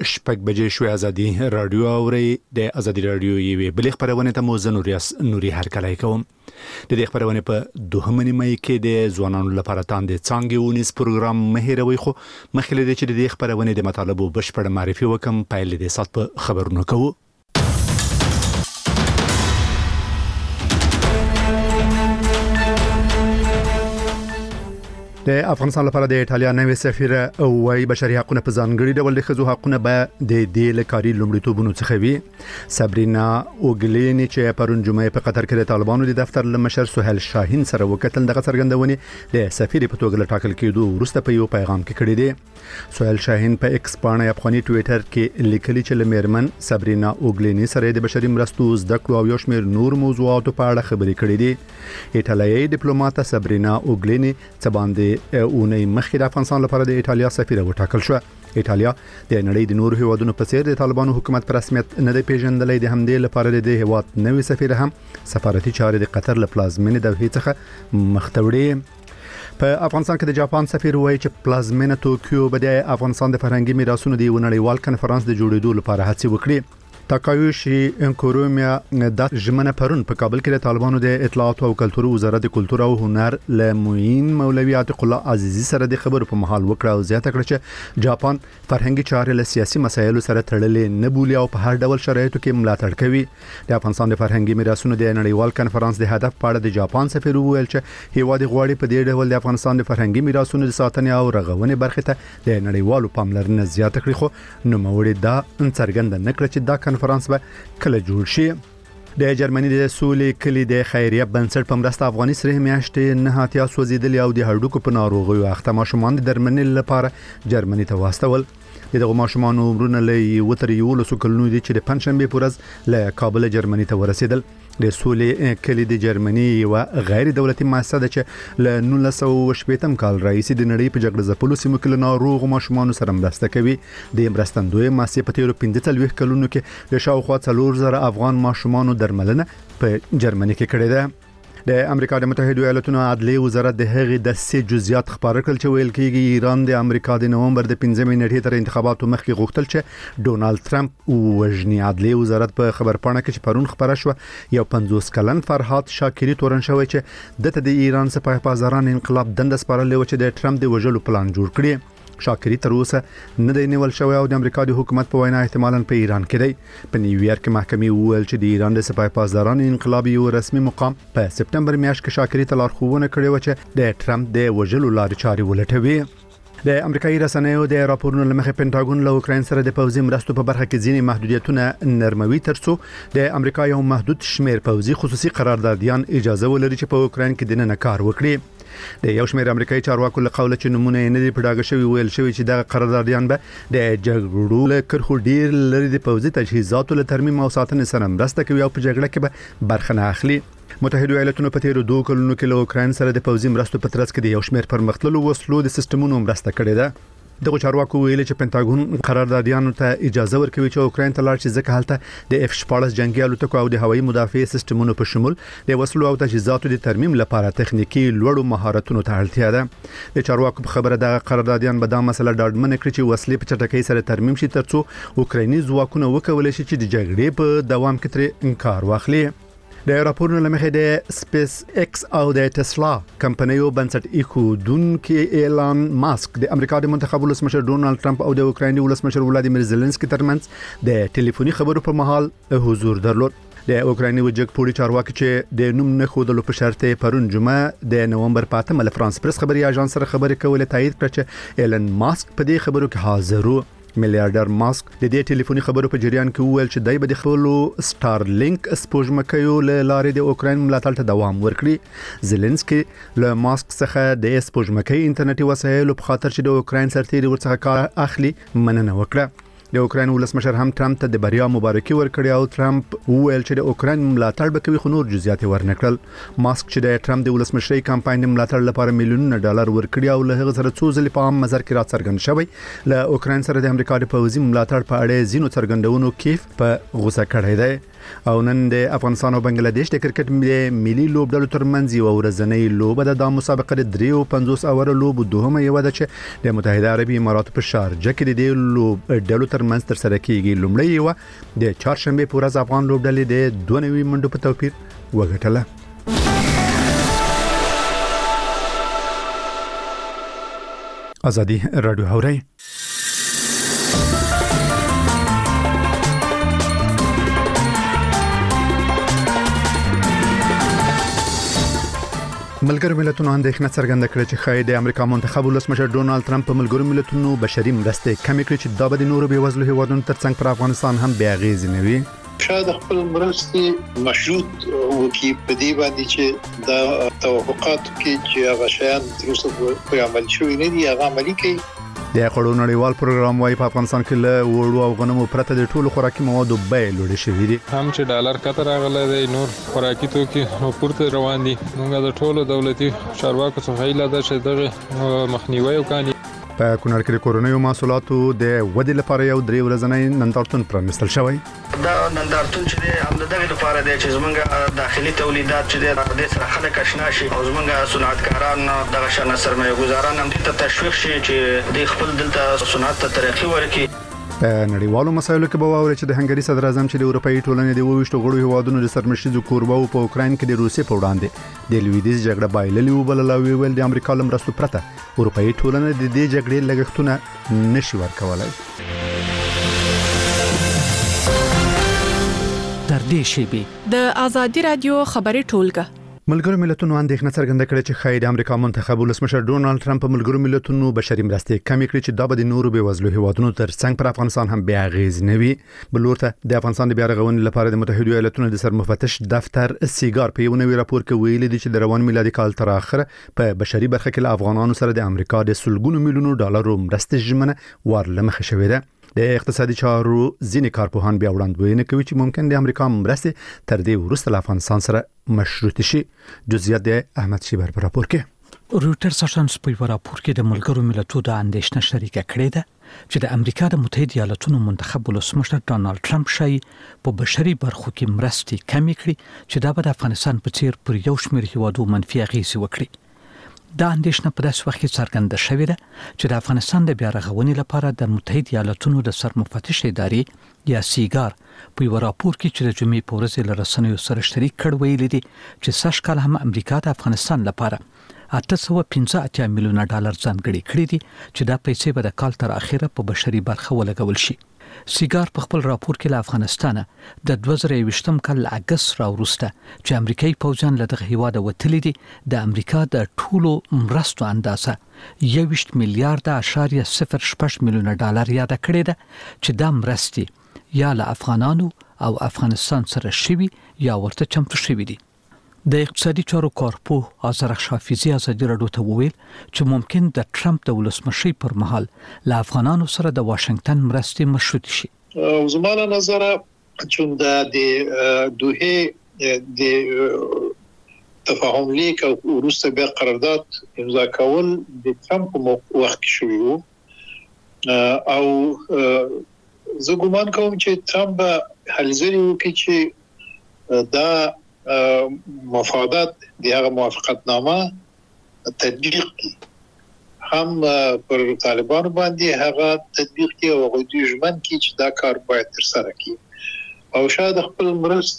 شپږ بجې شوې. ازادي رادیو اوري د ازادي رادیو یوې بلې خبرونه ته مو نوري هرکلی کوم. د دې خبرونه په 2 مې کې د ځوانانو لپاره تاند څنګه ونیس پروګرام مهیروي خو مخکې د چې د خبرونه د مطالبه بشپړ معرفي وکم پایل د سات په خبرونه کوو. د افغانستان لپاره د ایټالیا نوې سفیر وايي بشري حقوقونه په ځانګړي ډول د ښځو حقوقونه به د دې لکاري لومړیتوبونو څخه وي. سابرینا اوګلینی چې پرون جمعه په قطر کې د طالبانو د دفتر لمشر سهیل شاهین سره وکتل دغه څرګندونې د سفیر په توګه ټاکل کېدو وروسته په یو پیغام کې کړی دی. سهیل شاهین په ایکس باندې افغاني ټوئیټر کې لیکلي چې لمرمن سابرینا اوګلینی سره د بشري مرستو زده کړو او یو شمېر نور موضوعاتو په اړه خبرې کړې دي. ایټالیایی ډیپلوماټ سابرینا اوګلینی څه باندې اونۍ مخکې د افغانستان لپاره د ایټالیا سفیر وټاکل شو. ایټالیا د نړۍ د نورو هیوادونو په څیر د طالبانو حکومت پر رسمیت نه دی پیژندلې. د همدې لپاره د هیواد نوې سفیر هم سفارتي چارې د قطر له پلازمینې دوحې څخه مختوړي. په افغانستان کې د جاپان سفیر وایي چې پلازمینه توکیو به د افغانستان د فرهنګي میراثونو د نړیوال کنفرانس د جوړېدو لپاره هڅې وکړي. تاکایوشي انکورومیا د ژمنه پرون په کابل کې د طالبانو د اطلاعات او کلتور وزارت د کلتور او هنر لموین مولوی عتیق الله عزیزی سره د خبرو په محل وکړه او زیاته کړه چې جاپان فرهنګي چارې له سیاسي مسایلو سره تړلې نه بولي او په هر ډول شرایطو کې ملاتړ کوي. د افغانستان د فرهنګي میراثونو د نړیوال کنفرانس د هدف په اړه د جاپان سفیر وویل چې هیواد غواړي په دې ډول د افغانستان د فرهنګي میراثونو د ساتنې او رغونې برخه ته د نړیوالو پاملرنه زیاته کړي. خو نوموړي دا څرګنده نکړه چې دا کنفرانس به کله جوړ شي. د جرمني د سولې کلی د خیریه بنسټ په مرسته افغاني سره میاشتې نه هاتیا سوځیدلې او د هډوکو په ناروغیو اخته ماشومان د درملنې لپاره جرمني ته واستول. دغه ماشومان عمرونه له 11 کلونو دي چې د پنځشنبه په ورځ له کابل جرمني ته ورسېدل. د سولې کلی د جرمني یو غیر دولتي مؤسسه ده چې له 1918 کال راهیسې د نړۍ په جګړه ځپلو سیمو کې له ناروغ ماشومان سره مرسته کوي. د مرستندوی مؤسسې په تیرو 15 کلونو کې د شاوخوا 4000 افغان ماشومان درملنه په جرمني کې کړې ده. د امریکا د متحده ایالاتونو عدلیه وزارت د هغې د سې جزئیات خبر کړل چې ویل کېږي ایران د امریکا د نومبر د 15 نیټې تر انتخاباتو مخکې غوښتل چې ډونالد ترامپ وژني. عدلیه وزارت په خبرپاڼه کې چې پرون خبره شو یو 50 کلن فرهاد شاکری تورن شوی چې دته د ایران سپاه پاسداران انقلاب دند سپارل و چې د ترامپ د وژلو پلان جوړ کړي. شاکری تر اوسه نه دی نیول شوی او د امریکا د حکومت په وینا احتمالاً په ایران کې دی. په نیویارک کې محکمې وویل چې د ایران د سپاه پاسداران انقلاب یو رسمي مقام په سپتمبر میاشت کې شاکری ته لارښوونه کړې و چې د ترامپ د وژلو لارې چارې ولټوي. د امریکایي رسنیو د راپورونو لمخې پینټاګون له اوکراین سره د پوځي مرستو په برخه کې ځینې محدودیتونه نرموي ترڅو د امریکا یو محدود شمیر پوځي خصوصي قراردادیان اجازه ولري چې په اوکراین کې دننه کار وکړي. د یو شمېر امریکایي چارواکو له قوله چې نمونه نه دی پډاګه شوی ویل شوی چې د قراردادیان به د جګړو له کرخو ډیر لري د پوځي تجهیزاتو له ترمیم او ساتنې سره مرسته کوي او په جګړه کې به برخه نه اخلي. متحده ایالاتونو په تیرو 2 کلونو کې له اوکراین سره د پوځي مرستو په ترڅ کې د یو شمېر پرمختللو وسلو د سیستمونو مرسته کړې ده. دغه چارواکو ویل چې پینټاګون قراردادیانو ته اجازه ورکوي چې اوکراین ته لاړ شي ځکه هلته د F-14 جنگي الوتکو او د هوایي مدافع سیستمونو په شمول د وسلو او تجهیزاتو د ترمیم لپاره تخنیکی لوړو مهارتونو ته اړتیا ده. د چارواکو په خبره د قراردادیان به دا مسله ډاډمن کړي چې وسلې په چټکۍ سره ترمیم شي ترڅو اوکرایني ځواکونه وکولای شي چې د جګړې په دوام کې تر انکار واخلي. د راپورونو لمخې د سپیس ایکس او د ټسلا کمپنیو بنسټ ایښودونکي ایلان ماسک د امریکا د منتخب ولسمشر ډونالد ټرمپ او د اوکرایني ولسمشر ولادیمیر زيلنسکي ترمنځ د ټلیفوني خبرو پر مهال حضور درلود. د اوکرایني وجګ پوری چارواکي چې د نوم نه خودلو په شرط پرون جمعه د نومبر 5 ل فرانس پریس خبري اژانس سره خبرې کولې تایید کړ چې ایلان ماسک په دې خبرو کې حاضر و. میلیارډر ماسک د دې ټلیفوني خبرو په جریان کې وویل چې دای به د خپل سټارلینک سپوږمکیو له لارې د اوکراین ملاتړ ته دوام ورکړي. زيلنسکي له ماسک څخه د سپوږمکۍ انټرنیټي وسایلو په خاطر چې د اوکراین سرتیري ورڅخه کار اخلي مننه وکړه. د اوکراین ولسمشر هم ترامپ ته د بریا مبارکي ورکړې او ترامپ وویل چې د اوکراین ملاتړ به کوي خو نور جزئیات ورنکړل. ماسک چې د ترامپ د ولسمشرۍ کمپاین ملاتړ لپاره میلیونونه ډالر ورکړي او له هغه سره څو ځلې په عام نظر کې راڅرګند شوی له اوکراین سره د امریکا د پوځي ملاتړ په اړه ځینو څرګندونو کیف په غوسه کړی دی. او نن د افغانستان او بنگلاديش د کرکټ ملي لوبډلو ترمنځ یو ورځنۍ لوبه د مسابقه د 53 اوور لوب دوهمه یو ده چې د متحده عربي امارات په شارجه کې د لوبډلو ترمنځ تر سره کیږي. لومړی یو د چهارشنبه په ورځ افغان لوبډلې د 92 منډو په توپیر وګټله. ازادي رادیو هوري ملګرو ملتونو اندېښنه څرګنده کړې چې خای د امریکا منتخب ولسمشر ډونالد ټرمپ په ملګرو ملتونو بشري مرستې کمې کړې چې دا به د نورو بېوزلو هیوادونو ترڅنګ پر افغانستان هم بیا اغیز نه وي. شاید خپل مرستې مشروط وکړي په دې باندې چې د توافقاتو کې چې هغه شیان تر اوسه په عمل شوي نه دي هغه عملي کوي. د خړو نړیوال پروګرام وايي په افغانستان کې له وړو او غنمو پرته د ټولو خوراکي موادو بیې لوړې شوې دي. هم چې ډالر کتر راغلی دی نور خوراکي توکي پورته روان دي. موږ د ټولو دولتي چارواکو څخه هیله ده چې دغه مخنیوي وکړي. په کونړ کې د کورونیو محصولاتو د ودې لپاره یو درې ورځنی نندارتون پرانیستل شوی. دا نندارتون چې هم دغه لپاره دی چې زمونږ داخلي تولیدات چې د سره خلک آشنا شي او زمونږ صنعتکاران دغه شان سرمایه گذاران هم ته تشویق شي چې د خپل دلته صنعت ته ترقی ورکړي. په نړیوالو مسایلو کې به واوري چې د هنګري صدر اعظم چې د اروپאי ټولنې د 22 غړو هیوادونو د سرمشيزو کوربو په اوکراین کې د روسي په وړاندې د لویدیز جګړه بایللې وبلل او ویل د امریکا لمرستو پرته اروپאי ټولنه د دې جګړې لګښتونه نشي ورکولای. در دې شیبه د ازادي رادیو خبري ټولګه ملګرو ملتونو اندېښنه څرګنده کړې چې خای د امریکا منتخب ولسمشر ډونالد ټرمپ په ملګرو ملتونو بشري مرستې کمې کړې چې دا به د نورو بېوزلو هیوادونو ترڅنګ پر افغانستان هم بیا اغیز نه وي. بلورته د افغانستان د بیا رغونې لپاره د متحده ایالاتونو د سرمفتش دفتر سیګار په یو نوي راپور کې ویلي دي چې د روان میلادي کال تر اخره په بشري برخه کې له افغانانو سره د امریکا د سلګونو میلیونو ډالرو مرستې ژمنه ورلمخه شوې ده. د اقتصادي چارو ځینې کارپوهان بیا وړاندوینه کوي چې ممکن د امریکا مرستې تر دې وروسته له افغانستان سره مشروط شي. جزئیات د احمد شیبر په راپور کې. رويټرز اژانس په راپور کې د ملګرو ملتونو د اندېښنه شریکه کړې ده چې د امریکا د متحده ایالاتونو منتخب ولسمشر ډونالد ټرمپ شای په بشري برخو کې مرستې کمې کړې چې دا به د افغانستان په څیر پر یو شمېر هیوادو منفي اغیز وکړي. دا اندېښنه په داسې وخت کې څرګنده شوې ده چې د افغانستان د بیا رغونې لپاره د متحده ایالاتونو د سرمفتش ادارې یا سیګار په یو راپور کې چې د جمعې په ورځ له رسنیو سره شریک کړ ویلي دي چې سږ کال هم امریکا د افغانستان لپاره 815 میلیونه ډالر ځانګړي کړي دي چې دا پیسې به د کال تر اخره په بشري برخه ولګول شي. سیګار په خپل راپور کې له افغانستان د 2020 کال اگست راوروسته چې امریکایي پوځیان له دغه هیواده وتلي دي د امریکا د ټولو مرستو اندازه 1 میلیارډ 0.06 میلیونه ډالر یاد کړی ده چې دا مرستې یا له افغانانو او افغانستان سره شوي یا ورته چمتو شوي دي. د اقتصادي چارو کارپوه آزرخ شافیزی ازادي رادیو ته وویل چې ممکن د ټرمپ د ولسمشي پر مهال له افغانانو سره د واشنگټن مرستې مشروط شي. زموږ نظر چې د دوه د تفاهم لیک او وروسته بیا قرارداد امضا کول د ټرمپ په وخت کې شوی وو او زه ګومان کوم چې ټرمپ هلځري وکړي چې دا مفادات د هغه موافقتنامه تطبیق کی هم پر طالبانو باندې هغه تطبیق کی او غوډي ژمن کی چې دا کار باید تر سره کی او شاید خپل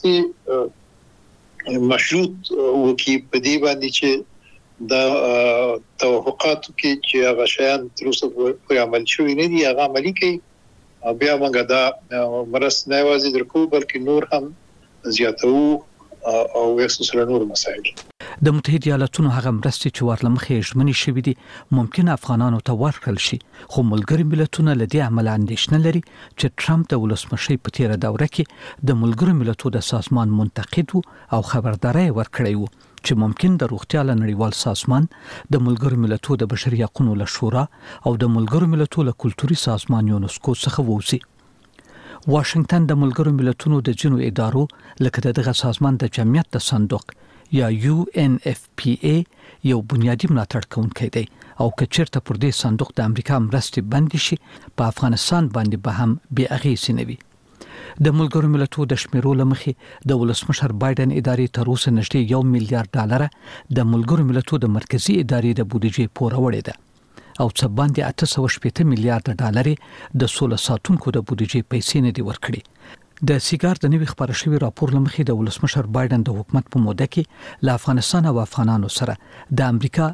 مرستې مشروط وکي په دې باندې چې دا توافقاتو کې چې هغه شیان تر اوسه په عمل شوي نه دي هغه عملي کوي بیا موږ دا مرستې نه یوازې درکو بلکې نور هم زیاتو او وسوسه نور مسایل. د متحده ایالاتونو هغه مرستې چې ورلمخې ژمنې شوې دي ممکن افغانانو ته ورکړل شي خو ملګري ملتونه له دې عمل اندېښنه لري چې ټرمپ د ولسمشي په تیره دوره کې د ملګرو ملتونو د سازمان منتقد او خبرداري ورکړی وو چې ممکن د روغتیا له نړیوال سازمان د ملګرو ملتونو د بشري حقوقو له شورا او د ملګرو ملتونو له کلتوري سازمان یونسکو څخه ووځي. واشنگټن د ملګرو ملتونو د جنو ادارو لکه دغه سازمان د جمعیت د صندوق یا UNFPA یو بنیادی ملاتړ کوونکی دی او کچیرته پر دې صندوق د امریکا مرستې بند شي په افغانستان باندې به هم بې اغیزې نه وي. د ملګرو ملتونو د شمیرو لمخې د ولسمشر بایدن ادارې تر اوسه نږدې $1 میلیارډ د ملګرو ملتونو د مرکزی ادارې د بودیجې پوره وړي ده او څه باندې $880 میلیارډ د سوله ساتونکو د بودیجې پیسې نه دی ورکړي د سیګار د نوي خبر شوی راپور لمخې د ولسمشر بایدن د حکومت په موده کې له افغانستان او افغانانو سره د امریکا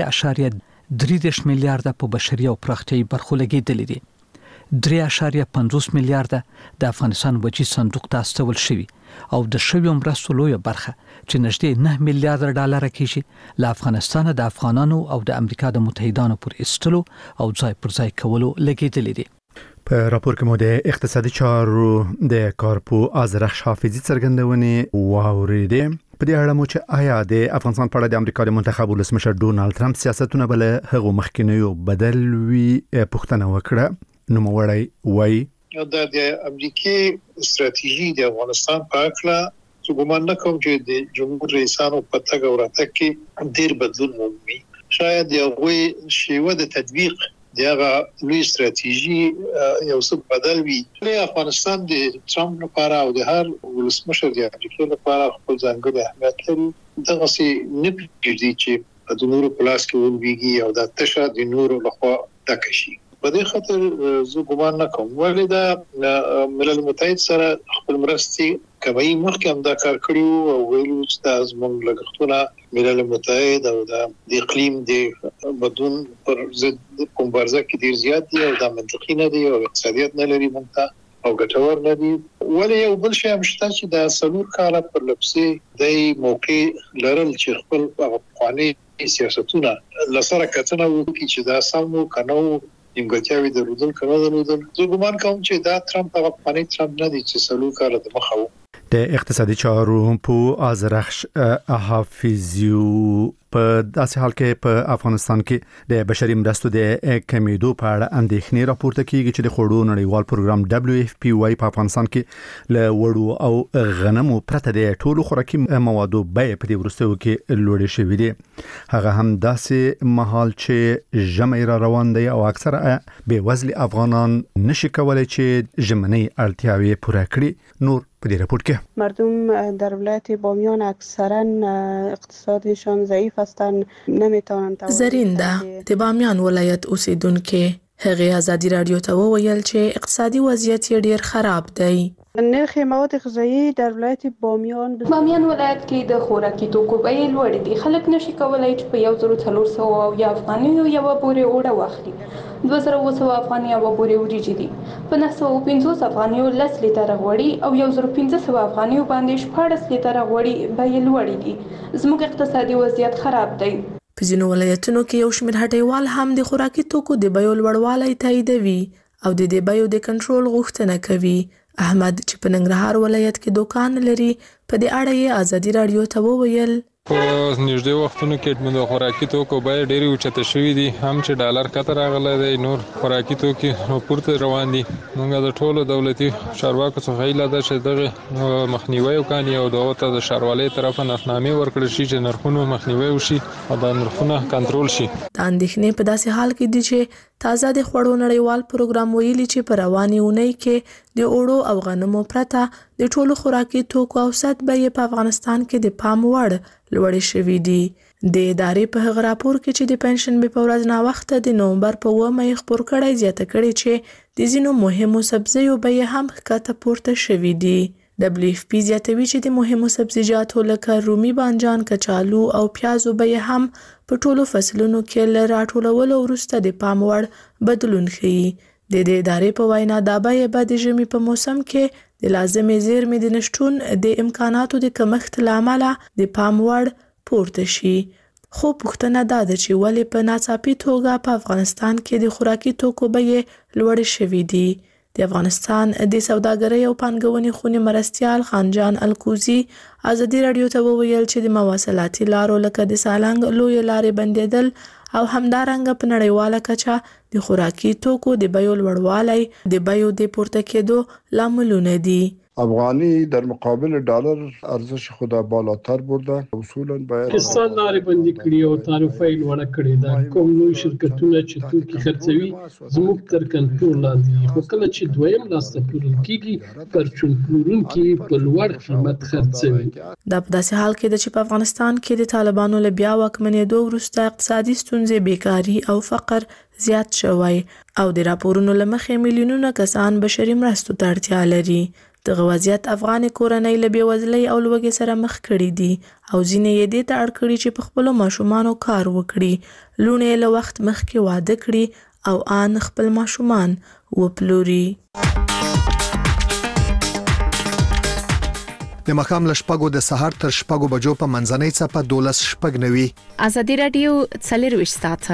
3.3 میلیارډ په بشري او پراختیايي برخو لګیدل دي 3.50 میلیارډ د افغانستان وجې صندوق ته استول شوی او د شوی مرستو لویه برخه چې نږدې $9 میلیارډ کېږي له افغانستان د افغانانو او د امریکا د متحدانو پر استلو او ځای پر ځای کولو لګیدل دي. په راپور کې مو د اقتصادي چارو د کارپو آذرخش حافظي څرګندونې واوریدې. په دې اړه مو چې آیا د افغانستان په اړه د امریکا د منتخب ولسمشر ډونالد ټرمپ سیاستونه بل هغه مخکینیو بدل وی پښتنه وکړه. نو موړی وای د امریکای استراتیژي د افغانستان په اړه څه ګمان نه کوم چې د جمهور رئیسانو په تګ او راتګ کې ډیر بدلون مومي. شاید یو شیوه د تطبیق دغه لوی استراتیژي یو څه بدل وي. له افغانستان د ټرمپ لپاره او د هر ولسمشر د امریکا لپاره خپل ځانګړی اهمیت لري. دغه سي نه پېږدي چې د نورو پلاس کې ولويږي او د تشه د نورو لخوا تکشي. په دې خاطر زه ګمان نه کوم ولې دا ملل متحد سره خپل مرستې کوي. مخکې هم دا کار کړیو او ویلو چې دا زموږ لګښتونه ملل متحد او د اقلیم د بدلون پر ضد مبارزه کې ډیر زیات دي او دا منطقي نه دي او اقتصادیت نه لري مونږ او ګټور نه دي. ولې یو بل شی هم شته چې دا سلور کاله پر لپسې د موقع لرل چې خپل افغاني سیاستونه لسره کتنه وکړي چې دا سمو کنو نیمګړتیاوي درلودل کنه درلودل. زه ګمان کوم چې دا ټرمپ هغه افغاني ټرمپ نه دی چې سلور کاله د مخه د اقتصادي چارو په آذرخش حافظیو په داسې حال کې په افغانستان کې د بشري مرستو د کمیدو په اړه اندېښنې راپورته کیږي چې د خوړو نړیوال پروګرام WFP وايي په افغانستان کې له وړو او غنمو پرته د ټولو خوراکي موادو بیې په دې وروستیو کې لوړې شوې دي. هغه هم داسې مهال چې ژمی را روان دی او اکثره بې وزلي افغانان نشي کولای چې ژمنۍ اړتیاوې پوره کړي. نور په دې راپور کې مردم در ولایت بامیان اکثرا اقتصادشان ضعیف هستند نمیتونند. زرینده د بامیان ولایت اوسیدونکو هغه ازادي رادیو ته وویل چې اقتصادي وضعیت یې ډیر خراب دی. نرخ مواد غذایی در ولایت بامیان ولایت کې د خوراکي توکو بیې لوړې دي. خلک نشي کولای چې په 1400 افغاني یو بورې اوړه واخلي. 2200 افغاني یو بورې وریجې دي. په 950 افغاني 10 لیټر غوړي او 1500 افغاني باندې 14 لیټر غوړي بیې لوړې دي. زموږ اقتصادي وضعیت خراب دی. په ځینو ولایتونو کې یو شمېر هټیوال هم د خوراکي توکو د بیو لوړوالی تاییدوي او د دې بیو د کنټرول غوښتنه کوي. احمد چې په ننګرهار ولایت کې دوکان لري په دې اړه یې ازادي رادیو ته وویل په نږدې وختونو کې د خوراکي توکو بیې ډېرې اوچته شوې دي. هم چې ډالر کته راغلی دی نور خوراکي توکي پورته روان دي. موږ د ټولو دولتي چارواکو څخه هیله ده چې دغه مخنیوي وکړي او دغه ته د ښاروالۍ طرفه نرخنامې ورکړل شي چې نرخونو مخنیوي وشي او د نرخونو کنټرول شي. د اندېښنې په داسې حال کې دي چې تازه د خوړو نړیوال پروګرام ویلي چې په رواني اونۍ کې د اوړو او غنمو پرته د ټولو خوراکي توکو اوسط بیې په افغانستان کې د پام وړ لوړې شوې دي. د ادارې په هغه راپور کې چې د پنشنبې په ورځ ناوخته د نومبر په 9 خپور کړی زیاته کړې چې د ځینو مهمو سبزیو بیې هم ښکته پورته شوې دي. WFP زیاتوي چې د مهمو سبزیجاتو لکه رومي بانجان، کچالو او پیازو بیې هم په ټولو فصلونو کې له راټولولو وروسته د پام وړ بدلون ښیي. د دې ادارې په وینا دا بیې به د ژمي په موسم کې د لازمې زیرمې د نشتون د امکاناتو د کمښت له امله د پام وړ پورته شي. خو پوښتنه دا ده چې ولې په ناڅاپي توګه په افغانستان کې د خوراکي توکو بیې لوړې شوې دي. د افغانستان د سوداګرۍ او پانګونې خونې مرستیال خانجان الکوزي ازادي رادیو ته وویل چې د مواصلاتي لارو لکه د سالنګ لوی لارې بندیدل او همدارنګه په نړیواله کچه د خوراکي توکو د بیو لوړوالی د بیو د پورته کېدو لاملونه دي. افغانی در مقابل دلار ارزش خود بالاتر برده. اصولا باید پاکستان لارې بندي کړي او تعرفه لوړه کړې ده. کوم لوی شرکتونه چې توکي خرڅوي زموږ تر کنټرول لاندې دي، خو کله چې دویم لاس ته پلورل کیږي پرچون پلورونکي په لوړ قیمت خرڅوي. دا په داسې حال کې ده چې په افغانستان کې د طالبانو له بیا واکمنېدو وروسته اقتصادي ستونزې، بیکاري او فقر زیات شوی او د راپورونو له مخې میلیونونه کسان بشري مرستو ته اړتیا لري. دغه وضعیت افغان کورنۍ له بېوزلۍ او لوږې سره مخ کړي دي او ځینې یې دې ته اړ کړي چې په خپلو ماشومانو کار وکړي، لوڼې یې له وخت مخکې واده کړي او آن خپل ماشومان وپلوري. د مخام له شپږو د سهار تر شپږو بجو په منځنۍ څپه 12:09 ازادي رادیو 24 ساعته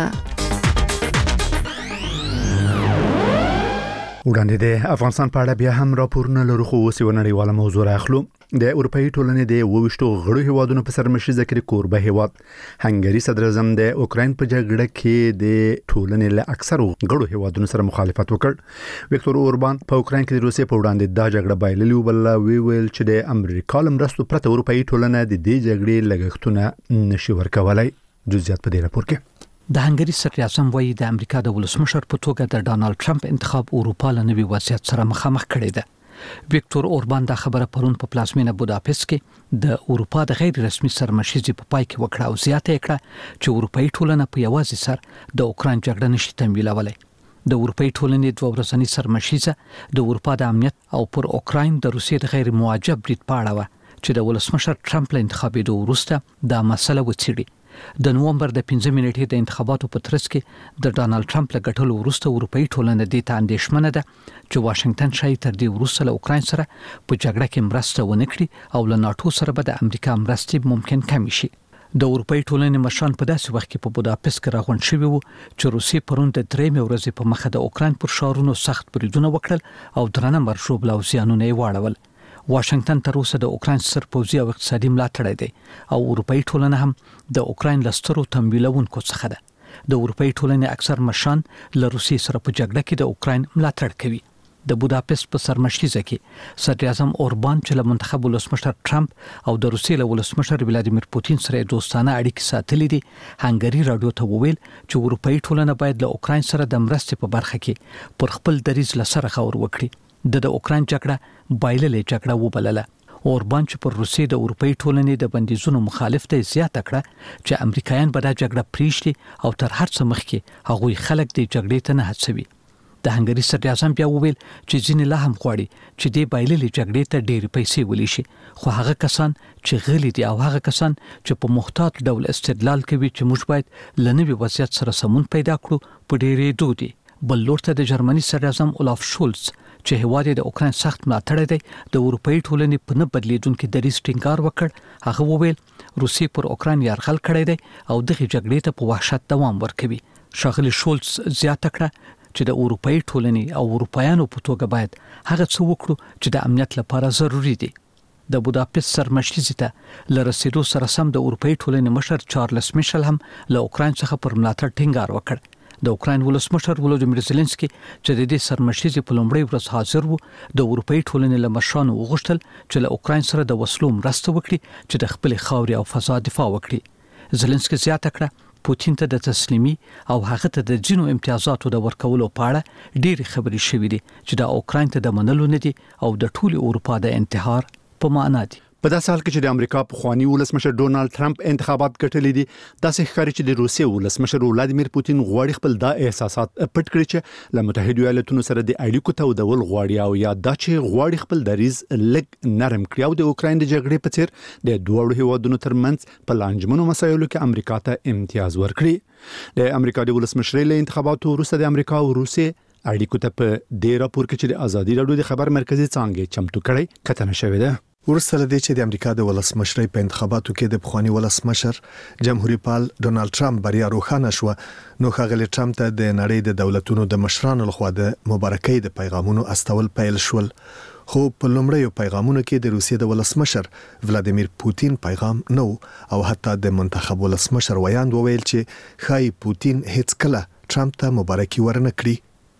وړاندې د افغانستان په اړه بیا هم راپورونه لرو، خو اوس یو نړیواله موضوع راخلو. د اروپאי ټولنې د 22 غړو هیوادونو په سرمشریزه کې کوربه هیواد هنګری صدر اعظم د اوکراین په جګړه کې د ټولنې له اکثرو غړو هیوادونو سره مخالفت وکړ. وکتور اوربان په اوکراین کې د روسیې په وړاندې دا جګړه بایللې او بل ویل چې د امریکا لمرستو پرته اروپאי ټولنه د دې جګړې لګښتونه نشي ورکولای. جزئیات په دې راپور کې. د هنګری صدر اعظم وایي د امریکا د ولسمشر په توګه د ډانلډ ټرمپ انتخاب اروپا له نوي وضعیت سره مخامخ کړی دی. وکتور اوربان دا خبره پرون په پلازمینه بوداپست کې د اروپا د غیر رسمي سرمشریزې په پای کې وکړه او زیاته کړه چې اروپאי ټولنه په یوازې سر د اوکراین جګړه نشي تمویلولای. د اروپאי ټولنې دوه ورځنی سرمشریزه د اروپا د امنیت او پر اوکراین د روسیې د غیر موجب برید په اړه و چې د ولسمشر ټرمپ له انتخابېدو وروسته دا مسله وڅېړي. د نومبر د 15 نیټې د انتخاباتو په ترڅ کې د ډانلډ ټرمپ له ګټلو وروسته اروپאי ټولنه د اندېښمنه ده چې واشنگټن شاید تر دې وروسته له اوکراین سره په جګړه کې مرسته ونه کړي او له ناتو سره به د امریکا مرستې ممکن کم شي. د اروپאי ټولنې مشران په داسې وخت کې په بوداپست کې راغونډ شوي وو چې روسیې پرون د 3 ورځې په مخه د اوکراین پر ښارونو سخت بریدونه وکړل او درنه مرشوب او زیانونه یې واړول. واشنگټن تر اوسه د اوکراین سرپوزي او اقتصادي ملاتړ دی او اروپאי ټولنه هم د اوکراین لسترو تمویلونکو څخه ده. د اروپאי ټولنې اکثر مشران له روسیې سره په جګړه کې د اوکراین ملاتړ کوي. د بوداپست په سرمشریزه کې صدر اعظم اوربان چې له منتخب ولسمشر ټرمپ او د روسیې له ولسمشر ولادیمیر پوتین سره دوستانه اړیکې ساتلې دي، هنګری رادیو ته وویل چې اروپאי ټولنه باید له اوکراین سره د مرستې په برخه کې پر خپل دریځ لسره غور وکړي. د اوکراین جګړه بایللې جګړه وبلله. اوربان چې پر روسیې د اروپאי ټولنې د بندیزونو مخالف دی زیاته کړه چې امریکایان به دا جګړه پریږدي او تر هر څه مخکې هغوی خلک د جګړې ته نه هڅوي. د هنګری صدر اعظم بیا وویل چې ځینې لا هم غواړي چې د بایللې جګړې ته ډېرې پیسې ولې شي، خو هغه کسان چې غلي دي او هغه کسان چې په محتاط ډول استدلال کوي چې موږ باید لنوي وضعیت سره سمون پیدا کړو په ډېرې دودي. بل لور ته د جرمني صدر اعظم اولاف شولز چې هیواد د اوکراین سخت ملاتړ دی د اروپאי ټولنې په نه بدلیدونکو دریځ ټینګار وکړ. هغه وویل روسیې پر اوکراین یرغل کړی دی او دغه جګړې ته په وحشت دوام ورکوي. ښاغلي شولز زیاته کړه چې د اروپאי ټولنې او اروپایانو په توګه باید هغه څه وکړو چې د امنیت لپاره ضروری دي. د بوداپست سرمشریزې ته لرسېدو سره سم د اروپאי ټولنې مشر چارلز میشل هم له اوکراین څخه پر ملاتړ ټینګار وکړ. د اوکراین ولسمشر ولودیمیر زيلنسکي چې د دې سرمشریزې په لومړۍ ورځ حاضر وو د اروپאי ټولنې له مشرانو وغوښتل چې له اوکراین سره د وسلو مرسته وکړي چې د خپل خاورې او فضا دفاع وکړي. زيلنسکي زیاته کړه پوتین ته د تسلیمي او هغه ته د جنو امتیازاتو د ورکولو په اړه ډېری خبرې شوې دي چې د اوکراین ته د منلو نه دي او د ټول اروپا د انتحار په معنا دي. په داسې حال کې چې د امریکا پخوانی ولسمشر ډونالد ټرمپ انتخابات ګټلې دي، داسې ښکاري چې د روسیې ولسمشر ولادیمیر پوتین غواړي خپل دا احساسات پټ کړي چې له متحده ایالاتونو سره د اړیکو تودول غواړي او یا دا چې غواړي خپل دریځ لږ نرم کړي او د اوکراین د جګړې په څیر د دوه هیوادونو ترمنځ په لانجمنو مسایلو کې امریکا ته امتیاز ورکړي. د امریکا د ولسمشرۍ له انتخاباتو وروسته د امریکا او روسیې اړیکو ته په دې راپور کې چې د ازادي راډیو د خبر مرکزی څانګې چمتو کړي کتنه شوې ده. ورسره د چې د امریکا د ولسمشرۍ په انتخاباتو کې د پخوانی ولسمشر جمهوریت پال ډونالد ټرمپ بریا روښانه شو، نو ښاغلی ټرمپ ته د نړۍ د دولتونو د مشرانو لخوا د مبارکۍ د پیغامونو استول پیل شول. خو په لومړیو پیغامونو کې د روسیې د ولسمشر ولادیمیر پوتین پیغام نو او حتی د منتخب ولسمشر ویاند وویل چې خای پوتین هیڅ کله ټرمپ ته مبارکي ورنه کړی.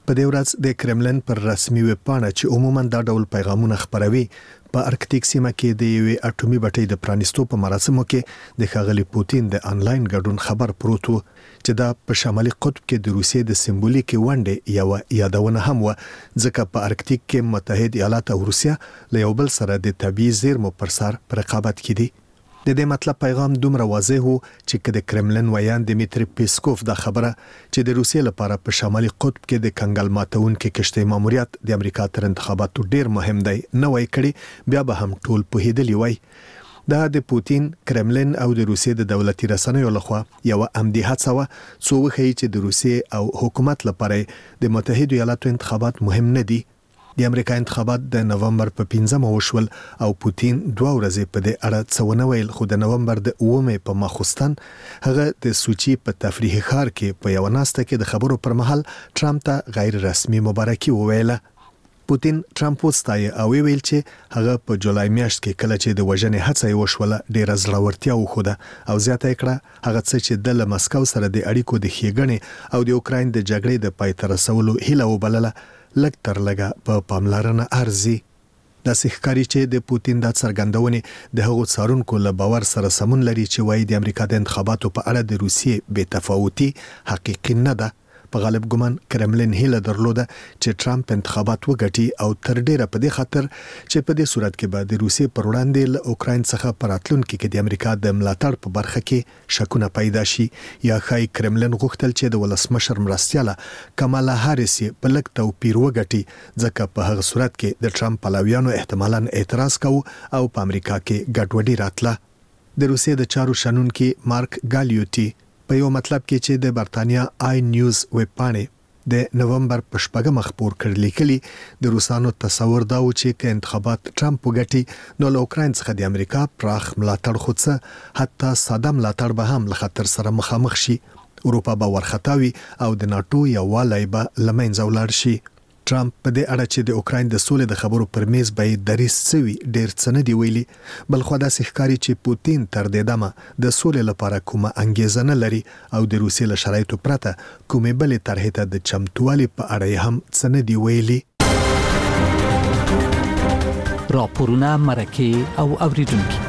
په دې ورځ د کرملن پر رسمي ویب پاڼه چې عموما دا ډول پیغامونه خپروي په ارکټیک سیمه کې د یوې اټومي بټۍ د پرانیستو په مراسمو کې د ښاغلي پوتین د انلاین ګډون خبر پروت و چې دا په شمالي قطب کې د روسیې د سمبولیک ونډې یو یادونه هم و ځکه په ارکټیک کې متحد ایالات او روسیا له یو بل سره د طبيعي زیرمو پر سر پر رقابت کې دي. د دې مطلب پیغام دومره واضح وو چې د کرملن ویان دمیتری پیسکوف دا خبره چې د روسیې لپاره په شمالي قطب کې د کنګل ماتونکو کشتۍ ماموریت د امریکا تر انتخاباتو ډیر مهم دی نه وای کړي بیا به هم ټول په هیدلی وای. دا د پوتین کرملن او د روسیې د دولتي رسنیو لخوا یو عمدي هڅه و څو وخی چې د روسیې او حکومت لپاره د متحده ایالاتو انتخابات مهم نه دي. د امریکا انتخابات د نومبر په 15 وشول او پوتین 2 ورځې په دې اړه څه ونه ویل خو د نومبر د 9 په ماخوستن هغه د سوچي په تفریحي ښار کې په یو ناسته کې د خبرو پر مهال ټرمپ ته غیر رسمي مبارکي وویله. پوتین ټرمپ وستایي او ویل چې هغه په جولای میاشت کې کله چې د وژنې هڅه یې وشوله ډېره زړورتیا وښوده او زیاته کړه هغه څه چې د مسکو سره د اړیکو د ښېګڼې او د اوکراین د جګړې د پای ته رسولو هیله وبلله لږ تر لږه په پاملرنه ارزي. د ښکاری چې د پوتین د څرګندونې د هغو څارونکو له باور سره سمون لري چې وایي د امریکا د انتخاباتو په اړه د روسیې بې تفاوتي حقیقي نه ده. په غالب ګمان کرملن هیله درلوده چې ټرمپ انتخابات وګټي او تر ډیره په دې خاطر چې په دې صورت کې به د روسیې پر وړاندې له اوکراین څخه پراتلونکو کې د امریکا د ملاتړ په برخه کې شکونه پیدا شي یا خای کرملن غوښتل چې د ولسمشر مرستياله کمالا هاریس په لږ توپیر وګټي ځکه په هغه صورت کې د ټرمپ پلویانو احتمالاً اعتراض کوي او په امریکا کې ګډوډي راتله. د روسیې د چارو شنونکي مارک ګالیوټي په یو مطلب کې چې د برتانیا آی نیوز ویب پاڼې د نومبر په 14 خبر کړل لیکلي د روسانو تصور دا و چې که انتخابات ټرمپ وګټي نو له اوکراین څخه د امریکا پراخ ملاتړ خودڅه حتی ساده ملاتړ به هم له خطر سره مخامخ شي. اروپا به ورختاوي او د ناتو یووالی به لمنځه ولاړ شي. ټرمپ په دې اړه چې د اوکراین د سولې د خبرو پر میز به دریس سوي ډیر څه نه دی ویلي بل خو دا ښکاری چې پوتین تر دې دمه د سولې لپاره کومه انګیزه نه لري او د روسیې له شرایطو پرته کومې بلې طرحې ته د چمتووالي په اړه هم څه نه دی ویلي. راپورونه مرکه او اوریدونکو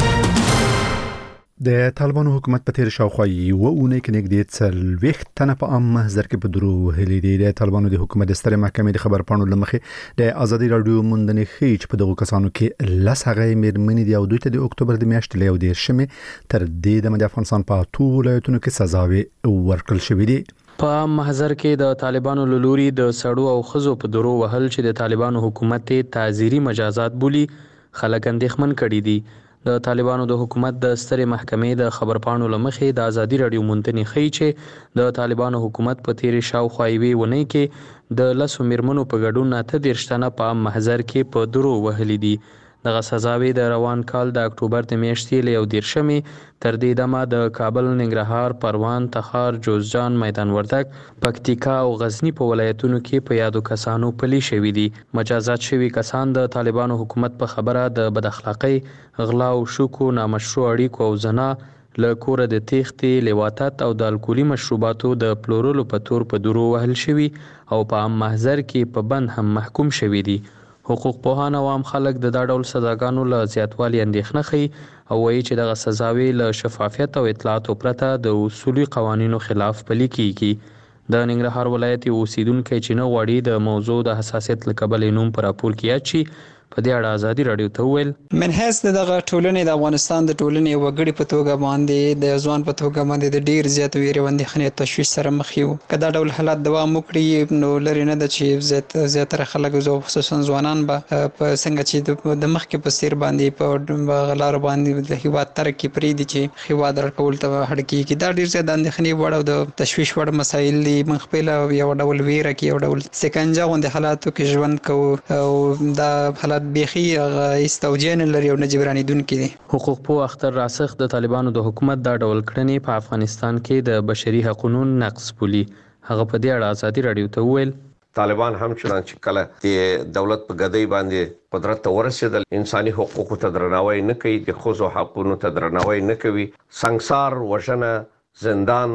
د طالبانو حکومت په تیر شاوخوا یو اونۍ کې نږدې 40 تنه په عام محضر کې په درو هلي دي. د طالبانو د حکومت د ستر محکمې د خبر پاڼو لمخې د ازادي رادیو موندنې خي چې په دغه کسانو کې لس هغه مېرمنې دي او دوی ته د اکتوبر د میاشتې له 10 تر دې د افغانستان په ټولو ولایتونو کې سزاوي ورکړل شوې دي. په محضر کې د طالبانو لوري د سړو او خزو په درو وهل چې د طالبانو حکومت تعزیری مجازات بولی خلک اندېښمن کړي دي. د طالبانو د حکومت د ستر محکمې د خبرپاڼو لمخې د ازادي رادیو موندنې خي چې د طالبانو حکومت په تیر شاوخوا یوې ونۍ کې د لسو میرمنو په ګډون 38 تنه په محضر کې په درو وهلي دي. دغه سزاوي د روان کال د اکتوبر د میاشتې له 10 تر دې دمه د کابل، ننګرهار، پروان، تخار، جوزجان، میدان وردګ، پکتیکا او غزنی په ولایتونو کې په یادو کسانو پلي شوي دي. مجازات شوي کسان د طالبانو حکومت په خبره د بد اخلاقۍ، غلا او شوکو، نامشروع اړیکو او زنا له کوره د تېښتې، لواطت او د الکولي مشروباتو د پلورلو په تور په درو وهل شوي او په عام محضر کې په بند هم محکوم شوي دي. حقوق پوهان او عام خلک د دا ډول سزاګانو له زیاتوالي اندېښنه ښيي او وایي چې دغه سزاوي له شفافیت او اطلاعاتو پرته د اصولي قوانینو خلاف پلي کیږي. د ننګرهار ولایت اوسیدونکو چې نه غواړي د موضوع د حساسیت له کبله نوم پر راپور کې یاد شي په دې اړه ازادي رادیو ته ویل من هیڅ دغه ټولنې د افغانستان د ټولنې وګړي په توګه باندې د ځوان په توګه باندې د ډیر زیات ویره اندېښنې تشویش سره مخ یو. کدا ډول حالات دوام وکړي نو لري نه د چې زیاتره خلک زو خصوصا ځوانان به په څنګه چې د مخ کې په سیر باندې په غلار باندې د هیواد ترقی پرې دي چې هیواد راکول ته هډکی کې دا ډیر زیات اندېښنې وړ د تشویش وړ مسایل دي. من خپل یو ډول ویره کې یو ډول سکنجه غوندې حالاتو کې ژوند کوو او دا حالات بيخي استوجن لري او نه جبراني دن کې. حقوق پوه اختر راسخ د طالبانو د حکومت دا ډول کړنې په افغانستان کې د بشري حقوقو نقض بولي. هغه په دې اړه ازادي رادیو ته ویل طالبان هم چې کله د دولت په غدۍ باندې قدرت ته ورسېدل انساني حقوقو ته درناوی نه کوي، د خزو حقوقو ته درناوی نه کوي، سنگسار، وژنه، زندان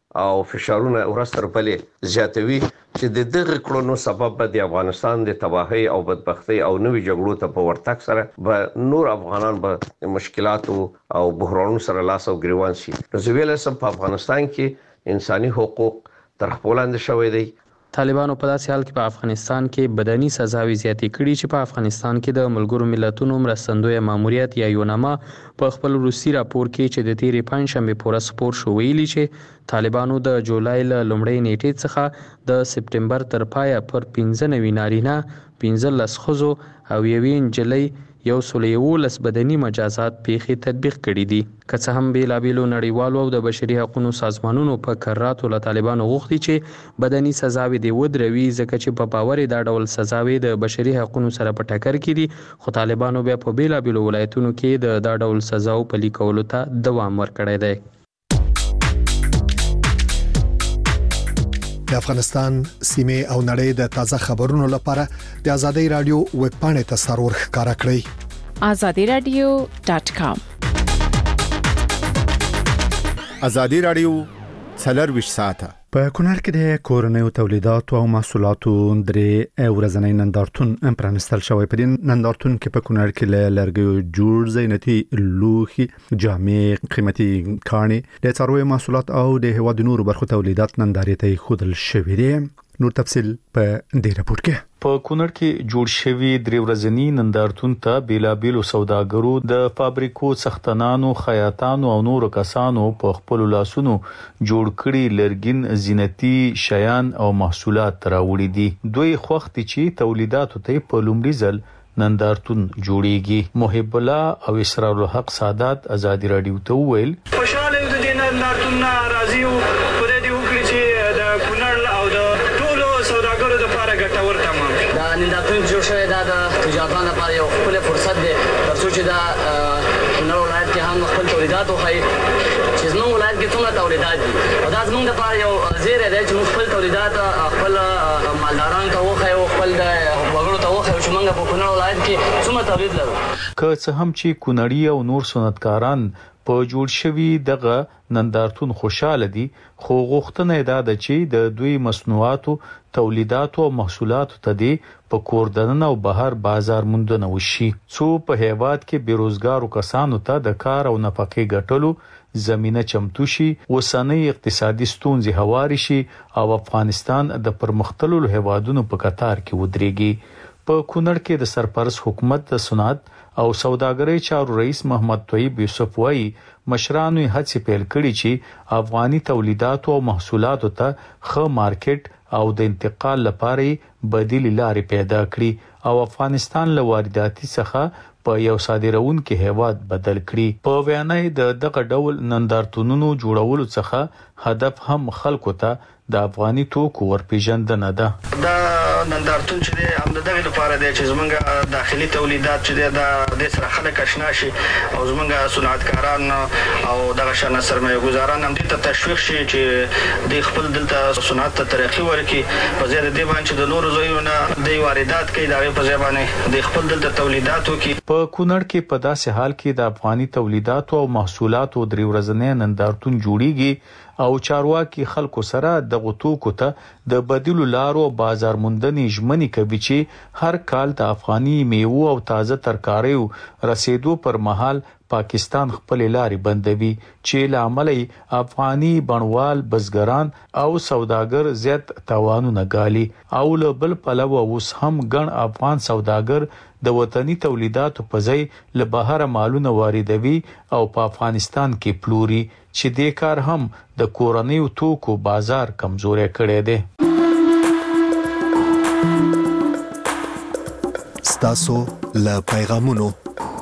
او فشارونه ورستر بلې زیاتوي چې د دغه کړنو سبب به د افغانستان د تباہي او بدبختی او نوې جګړو ته په ورتګ سره به نور افغانان به مشکلات او بحرانونو سره لاس او ګریوان شي. نو زه ویل سم په افغانستان کې انساني حقوق تر خپل لاندې شوی دی. طالبانو په داسې حال کې په افغانستان کې بدني سزاوي زیاتې کړي چې په افغانستان کې د ملګرو ملتونو مرستندوی ماموریت یا یوناما په خپل روسي راپور کې چې د تیرې پنځشنبه پورې سپور شو ویلي چې طالبانو د جولای له لومړۍ نیټې څخه د سپټمبر تر پایه پر 15 نارینه 15 ښځو او 1 نجلۍ 111 بدني مجازات پیښې تطبیق کړي دي. که څه هم بیلابیلو نړیوالو او د بشري حقوقو سازمانونو په کراتو له طالبانو غوښتي چې بدني سزاوي دی ودروي ځکه چې په باور دا ډول سزاوي د بشري حقوقو سره په ټکر کې دي، خو طالبانو بیا په بیلابیلو ولایتونو کې د ډول سزاو پلي کولو ته دوام ورکړی دی. د افغانستان سیمه او نړۍ د تازه خبرونو لپاره د ازادي رادیو ویب پاڼې ته سرور ښکارا کړئ. azadiradio.com. ازادي رادیو 24 ساعته په کونړ کې د کورنیو تولیداتو او محصولاتو درې ورځنی نندارتون پرانستل شوی. په دې نندارتون کې په کونړ کې له لرګیو جوړ زینتي لوښي، جامې، قیمتي کاڼي، د څارویو محصولات او د هیواد نورو برخو تولیدات نندارې ته خودل شوی دي. نور تفصیل په دې راپور کې. په کونړ کې جوړ شوی درې ورځنی نندارتون ته بیلابیلو سوداګرو، د فابریکو څښتنانو، خیاطانو او نورو کسانو په خپل لاسونو جوړ کړي لرګین زینتي شیان او محصولات راوړي دي. دوی خوښتي چې تولیداتو ته په لومړي ځل نندارتون جوړیږي. محب الله او اسرار الحق سادات ازادي رادیو ته ویل خوشاله د دې نندارتون راځي او په دې وکړي چې د کونړ او د ټولو سوداګرو لپاره ګټور تمام شي. دا نندارتون جوړ شوی دا د تجارتونو لپاره یو خپل فرصت دی ترڅو چې دا کونړ ولایت کې هم خپل تولیدات وخایي چې زموږ ولایت کې څومره تولیدات دي او دا زموږ لپاره یو زیری دی چې موږ خپل تولیدات خپل مالدارانو ته وخایو، خپل وګړو ته وخایو چې موږ په کونړ ولایت کې څومره تولید لرو. که څه هم چې کونړی او نور صنعتکاران په جوړ شوی دغه نندارتون خوشاله دي، خو غوښتنه دا ده چې د دوی مصنوعاتو، تولیداتو او محصولاتو ته دی په کوردننه او بهر بازار موندنه وشي، څو په هیواد کې بیروزګارو کسانو ته د کار او نفقې ګټلو زمينه چمتو شي، وسنۍ اقتصادي ستونزې هواري شي او افغانستان د پرمختللو هیوادونو په قطار کې ودرېږي. په کونړ کې د سرپرست حکومت د صنعت او سوداګرۍ چارو رئیس محمد طیب یوسف وايي مشرانو هڅې پیل کړي چې افغاني تولیداتو او محصولاتو ته ښه مارکیټ او د انتقال لپاره بدیل لارې پیدا کړي او افغانستان له وارداتي څخه په یو صادرونکو هیواد بدل کړي. په وینا د دغه ډول نندارتونونو جوړولو څخه هدف هم خلکو ته د افغاني توکو ورپېژندنه ده. دا نندارتون چې هم دغه لپاره دی چې زمونږ داخلي تولیدات چې د سره خلک آشنا شي او زمونږ صنعتکاران او دغه شان سرمایه گزاران هم د تشویق شي چې د خپل دلته صنعت ته ترقی ورکړي. په ځای د دې باندې د نورو ځایونو د واردات کوي، دا په ځای باندې د خپل دلته تولیداتو کې. په کونړ کې په داسې حال کې د افغاني تولیداتو او محصولاتو درې ورځنی نندارتون جوړیږي او چارواکي خلکو سره د غوتوکو ته د بدیلو لارو بازار موندنې ژمنې کوي چې هر کال د افغاني میوه او تازه ترکاریو رسیدو پر مهال پاکستان خپل لارې بندوي چې لامل افغاني بڼوال، بزګران او سوداګر زیات تاوانونه ګالي او له بل پلوه اوس هم ګڼ افغان سوداګر د وطني تولیداتو په ځای له بهر مالونه واردوي او په افغانستان کې پلوري چې دې کار هم د کورنیو توکو بازار کمزوري کړی دی. ستاسو له پیغامونو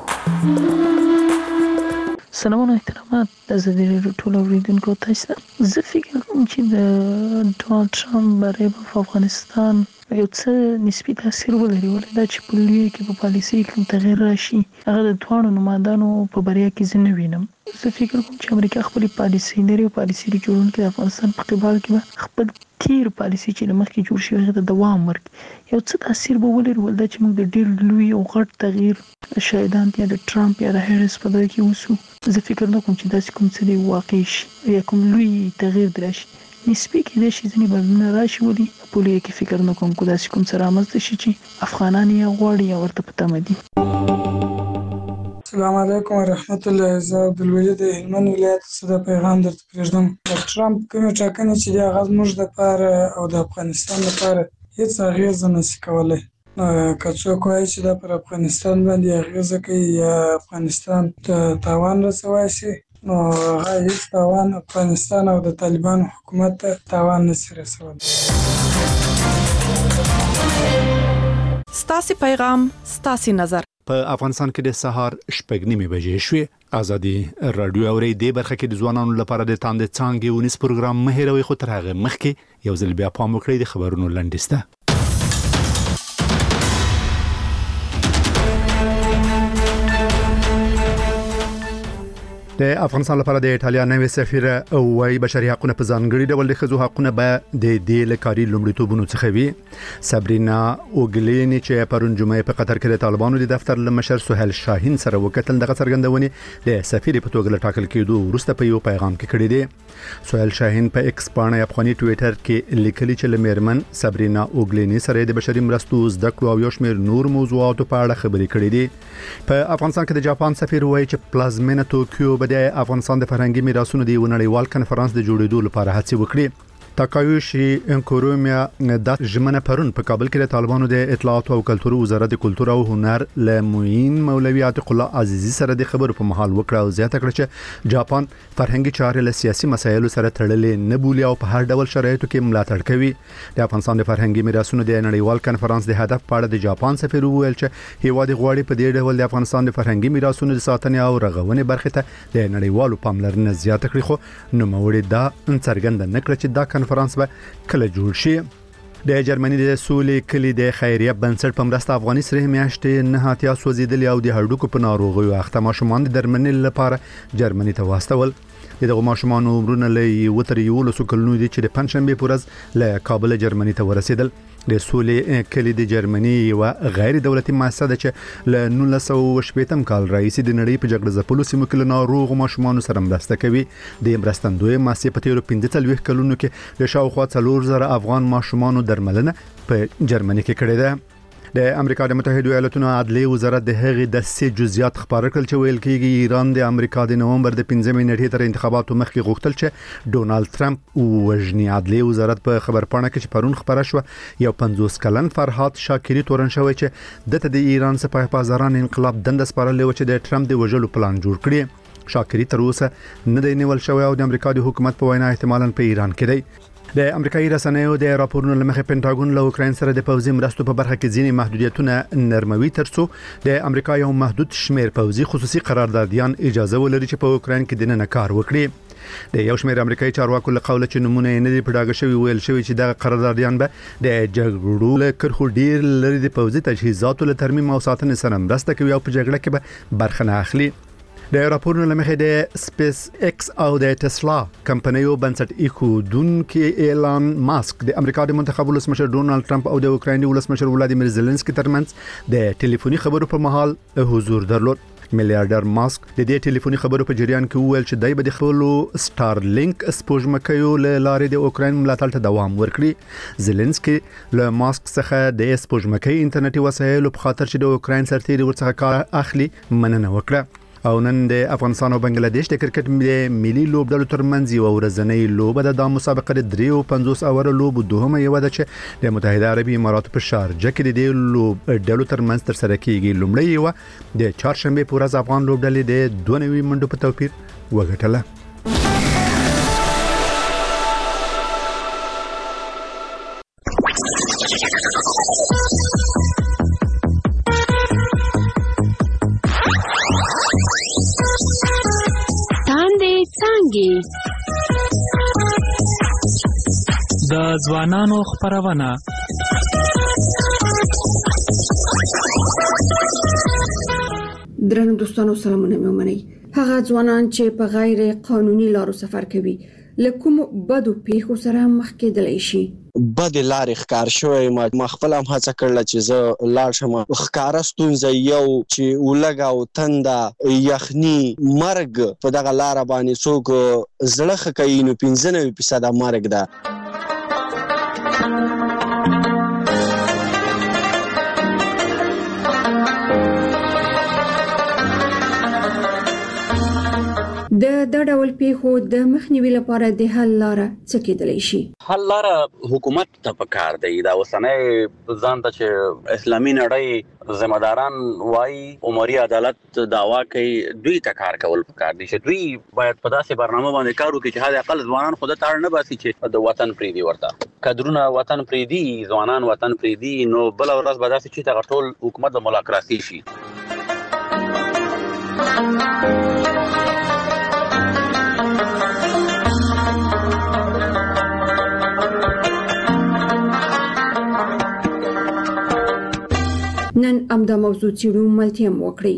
سلامونه احترامات د ازادي راډیو ټول اوریدونکو ته. زه فکر کوم چې د ډونالد ټرمپ بری په افغانستان یو څه نسبي تاثیر ولري ولې دا چې په لوی کې په پالیسي کې تغیر راشي هغه د دوه نمائندانو په بریا کې زه نه وینم. زه فکر کوم چې امریکا خپل پالیسي لري او پالیسي جوړونکي د افغانستان په قبال کې خپل تیر پالیسي چې لمخکې جوړ شوی هغه ته دوام ورکړي. یو څه تاثیر به ولري ولدا چې موږ د ډېر لوی او غټ تغییر شاهدان یا د ټرمپ یا د هریس په دغه کې وسو. زه فکر نه کوم چې داسې کوم څه دی واقع شي یا کوم لوی تغییر درشي. نسبي کې د شي ځنې بدلون راشي ولي په لوی کې فکر نه کوم کو داسې کوم څه رامنځته شي چې افغانان یې غواړي یا ورته په تمه دي. السلام علیکم ورحمت الله. زه عبدالولی د هلمند ولایت څخه د پیغام درته پرېږدم. د ټرمپ کومې ټاکنې چې دی هغه زموږ دپاره او د افغانستان لپاره هېڅ اغېزه نشي کولی. که څوک وایي چې دا پر افغانستان باندې اغېزه کوي یا افغانستان ته تاوان رسولی شي نو هغه هېڅ تاوان افغانستان او د طالبانو حکومت ته تاوان نشي رسولی. ستاسې پیغام ستاسې نظر. په افغانستان کې د سهار 8:30 بجې شوې. ازادي رادیو اوري د برخه کې د ځوانانو لپاره د تاند څانګې ونیس پروګرام مهیروي خو تر هغه مخکې یو ځل بیا پام وکړئ د خبرونو لنډیسته. د افغانستان لپاره د ایټالیا نوې سفیره وايي بشري حقوقو په ځانګړي ډول د ښځو حقوقو به د دې لکاري لومړیتوبونو څخه وي. سابرینا اوګلینی چې پرون جمعه په قطر کې د طالبانو د دفتر لمشر سهیل شاهین سره وکتل دغه څرګندونې د سفیر په توګه ټاکل کېدو وروسته په یو پیغام کې کړی دی. سهیل شاهین په ایکس باندې افغاني ټوئیټر کې لیکلي چې لمرمن سابرینا اوګلینی سره د بشري مرستو زده کړو او یو شمېر نور موضوعاتو په اړه خبرې کړې دي. په افغانستان کې د جاپان سفیر وايي چې پلازمینه توکیو د افغانستان د فرهنګي میراثونو د نړیوال کنفرانس د جوړېدو لپاره هڅې وکړي. تاکایوشي انکورومیا د ژمنه پرون په کابل کې د طالبانو د اطلاعات او کلتور وزارت د کلتور او هنر لموین مولوی عتیق الله عزیزی سره د خبرو په محل وکړه او زیاته کړه چې جاپان فرهنګي چارې له سیاسي مسایلو سره تړلې نه بولي او په هر ډول شرایطو کې ملاتړ کوي. د افغانستان د فرهنګي میراثونو د نړیوال کنفرانس د هدف په اړه د جاپان سفیر وویل چې هیواد غواړي په دې ډول د افغانستان د فرهنګي میراثونو د ساتنې او رغونې برخه ته د نړیوالو پاملرنه زیاته کړي خو نوموړي دا څرګنده نه کړ چې دا کنفرانس به کله جوړ شي. د جرمني د سولې کلی د خیریه بنسټ په مرسته افغاني سره میاشتې نه هاتیا سوځیدل او د هډوکو په ناروغیو اخته ماشومان د درملنې لپاره جرمني ته واستول. دغه ماشومان عمرونه له وتر یو له سکلونو دي چې د پنځشنبه پورز له کابل جرمني ته ورسېدل. د سولې کلی د جرمني یو غیر دولتي مؤسسه ده چې له 1918 کال راهیسې د نړۍ په جګړه ځپلو سیمو کې ناروغ ماشومان سره مرسته کوي. د مرستندوی مؤسسې په تیرو 15 کلونو کې د شاوخوا 4000 افغان ماشومان درملنه په جرمني کې کړې ده. د امریکا د متحده ایالاتونو عدلیه وزارت د هغې د سې جزئیات خبره کړل چې ویل کېږي ایران د امریکا د نومبر د 15 نیټې تر انتخاباتو مخکې غوښتل چې ډونالد ټرمپ وژني. عدلیه وزارت په خبرپاڼه کې چې پرون خبره شو یو 50 کلن فرهاد شاکری تورن شوی چې دته د ایران سپاه پاسداران انقلاب دند سپارل چې د ټرمپ د وژلو پلان جوړ کړي. شاکری تر اوسه نه دی نیول شوی او د امریکا د حکومت په وینا احتمالاً په ایران کې دی. د امریکایي رسنیو د راپورونو لمخې پینټاګون له اوکراین سره د پوځي مرستو په برخه کې ځینې محدودیتونه نرموي ترڅو د امریکا یو محدود شمیر پوځي خصوصي قراردادیان اجازه ولري چې په اوکراین کې د نه کار وکړي. د یو شمیر امریکایي چارواکو له قوله چې نمونه نه دی پډاګه شوی ویل شوی چې د قراردادیان به د جګړو له کرخو ډیر لري د پوځي تجهیزاتو له ترمیم او ساتنې سره مرسته کوي او په جګړه کې به برخه نه اخلي. د راپورونو لمخې د سپیس ایکس او د ټسلا کمپنیو بنسټ ایښودونکي ایلان ماسک د امریکا د منتخب ولسمشر ډونالد ټرمپ او د اوکراین ولسمشر ولادیمیر زيلنسکي ترمنځ د ټلیفوني خبرو په مهال حضور درلود. میلیارډر ماسک د دې ټلیفوني خبرو په جریان کې وویل چې دای به د خپل سټارلینک سپوږمکیو له لارې د اوکراین ملاتړ ته دوام ورکړي. زيلنسکي له ماسک څخه د سپوږمکۍ انټرنیټي وسایلو په خاطر چې د اوکراین سرتیري ورڅخه کار اخلي مننه وکړه. او نن د افغانستان او بنگلاديش د کرکټ ملي لوبډلو ترمنځ یو ورځنۍ لوبه د مسابقه د 53 اوور لوب دوهمه یو ده چې د متحده عربي اماراتو په شارجه کې د لوبډلو ترمنځ تر سره کیږي. لومړی یو د چهارشنبه په ورځ افغان لوبډلې د 92 منډو په توپیر وګټله. د ځوانانو خبرونه درنو دوستانو سلامونه مې ومنئ. هغه ځوانان چې په غیر قانوني لارو سفر کوي له کوم بدو پیښو سره مخ کېدلی شي. بد لارې ښکار شوی ما خپل هم هڅه کړله چې زه لاړ شم. ښکاره ستونزه یو چې ولږه او تنده یخني مرګ په دغه لاره باندې څوک زړه ښه کوي نو 95% مرګ ده. د ډول پیښو د مخنیوي لپاره د حل لاره څه کېدلی شي؟ حل لاره حکومت ته پکار دی. دا اوسنۍ ځان ته چې اسلامي نړۍ ذمہداران وایي عمري عدالت دعوا کوي دوی ته کار کول پکار دي چې دوی باید په داسې برنامه باندې کار وکړي چې حد اقل ځوانان خود ته اړ نه باسي چې د وطن پریدي ورته کډرونه وطن پریدي ځوانان وطن پریدي نو بل ورځ به داسې چې دا ټول حکومت د ملاقاتي شي. نن امدا موضوع چیرو ملتیم وکړي.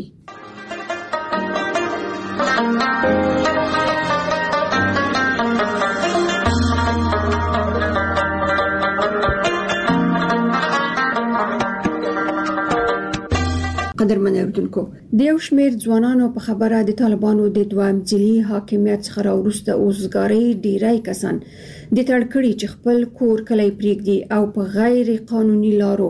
قدرمن اردوونکو د یو شمېر ځوانانو په خبره د طالبانو د دویم ځلي حاکمیت څخه راوروسته اوسګارۍ ډیری کسان د تړکړې چې خپل کور کلی پریږدي او په غیر قانوني لارو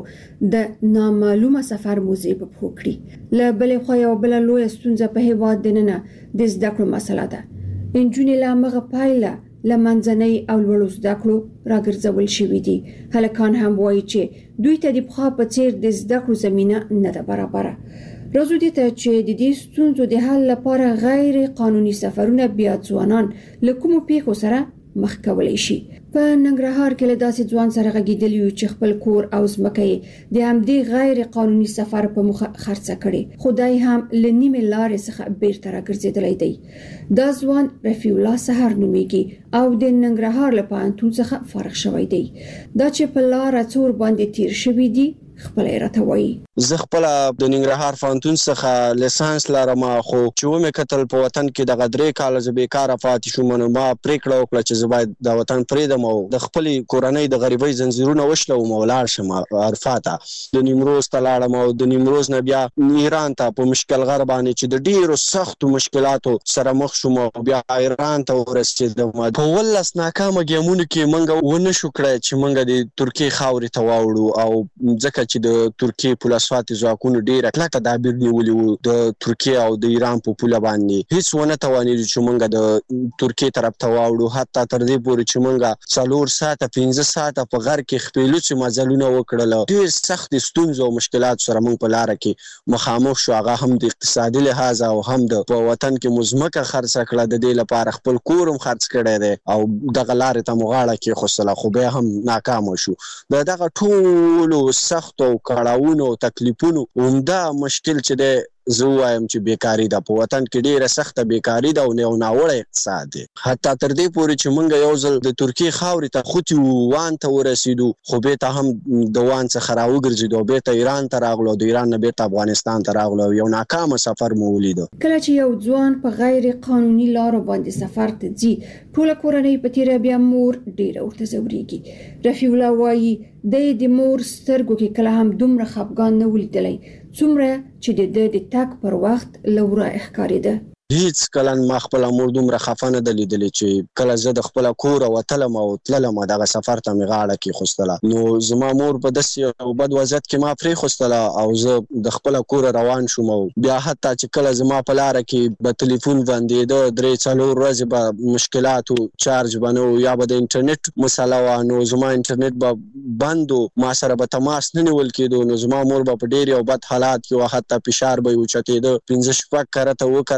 د نامعلومه سفر موزه په پخو کړي. له بلې خوا یو بل لوی ستونزه په هیواد دننه د زده کړو مسله ده. انجونې له مغه پایله لمنځنۍ او لوړو زده کړو راګرځول شوې دي. هلکان هم وایي چې دوی ته د پخوا په څیر د زده کړو زمینه نه ده برابره. راځو دې ته چې د دې ستونزو د حل لپاره غیر قانوني سفرونه بیا ځوانان له کومو پیښو سره مخ کولای شي. په ننګرهار کې له داسې ځوان سره غږیدلی یو چې خپل کور او ځمکه یې د همدې غیر قانوني سفر په مخه خرڅه کړي. خدای هم له نیمې لارې څخه بیرته راګرځېدلی دی. دا ځوان رفیع الله سحر نومیږي او د ننګرهار له پوهنتون څخه فارغ شوی دی. دا چې په لاره څور باندې تیر شوی دی خپل راته وایي. زه خپل د ننګرهار پوهنتون څخه لیسانس لرم خو چې ومه کتل په وطن کې د غدرې کال ز بیکاره پاتې شوم نو ما پریکړه وکړه چې زه باید د وطن پریدم او د خپل کورنۍ د غریبۍ زنجیرونه وشلوم او لاړ شم عرفاته. د نیمروز ته لاړم او د نیمروز نه بیا ایران ته په مشکل غر باندې چې د ډیرو سختو مشکلاتو سره مخ شوم او بیا ایران ته ورسېدم. په ولس ناکامه ګیمونو کې منګه ونه شو کړی چې منګه د ترکیه خاورې ته واوړو او ځکه چې د ترکیه پولیسواتي ځواکونو ډیره کلکه دابیر نیولي وو د ترکیه او د ایران په پوله باندې هیڅ ونه توانېدو چې موږ د ترکیه طرف ته واوړو. حتی تر دې پورې چې موږ 4 ساعته 15 ساعته په غر کې خپلوڅ مزلونه وکړل. ډیر سخت ستونزې او مشکلات سره موږ په لار کې مخامخ شو. هغه هم د اقتصادي لحاظ او هم د په وطن کې مزمکه خرڅ کړه د دې لپاره خپل کورم خرڅ کړی دی او دغه لارې ته مغاړه کې خوستله خو بیا هم ناکام شو. دغه ټول سخت او کړهونو تکلیفونو عمده مشکل چې ده زه وایم چې بیکاری ده په وطن کې ډیره سخته بیکاری ده او ناوړه اقتصاد دی. حتی تر دې پورې چې موږ یو ځل د ترکیه خاورې ته خوتي وان ته ورسېدو خو به ته هم د وان څخه راوګرځېدو به ته ایران ته راغلو د ایران نه به ته افغانستان ته راغلو یو ناکام سفر مو ولید. کله چې یو ځوان په غیر قانوني لارو باندې سفر ته ځي ټول کورنۍ په تیر بیا مور ډیره ورته زوريږي. رفیع الله وایي د مور سترګو کې کله هم دومره خفګان نه ولیدلی څومره چې د تاک پر وخت لورا ښکارېده. هیڅ کله ما خپل امور دومره خفه نه دلیدلی چې کله زه د خپل کور او تلم او تلم دغه سفر ته میغاړه کې خوستله نو زما مور په داسې او بد وضعیت کې ما پرې خوستله او زه د خپل کور روان شوم او بیا حتی چې کله زما په لار کې په ټلیفون باندې د 3-4 ورځې به مشکلات او چارج بنو یا به د انټرنیټ مسله و نو زما انټرنیټ به بندو ما سره به تماس نه نیول کېدو نو زما مور به په ډېر او بد حالات کې حتی فشار به اوچتېده 15 شپږ کرته و کرته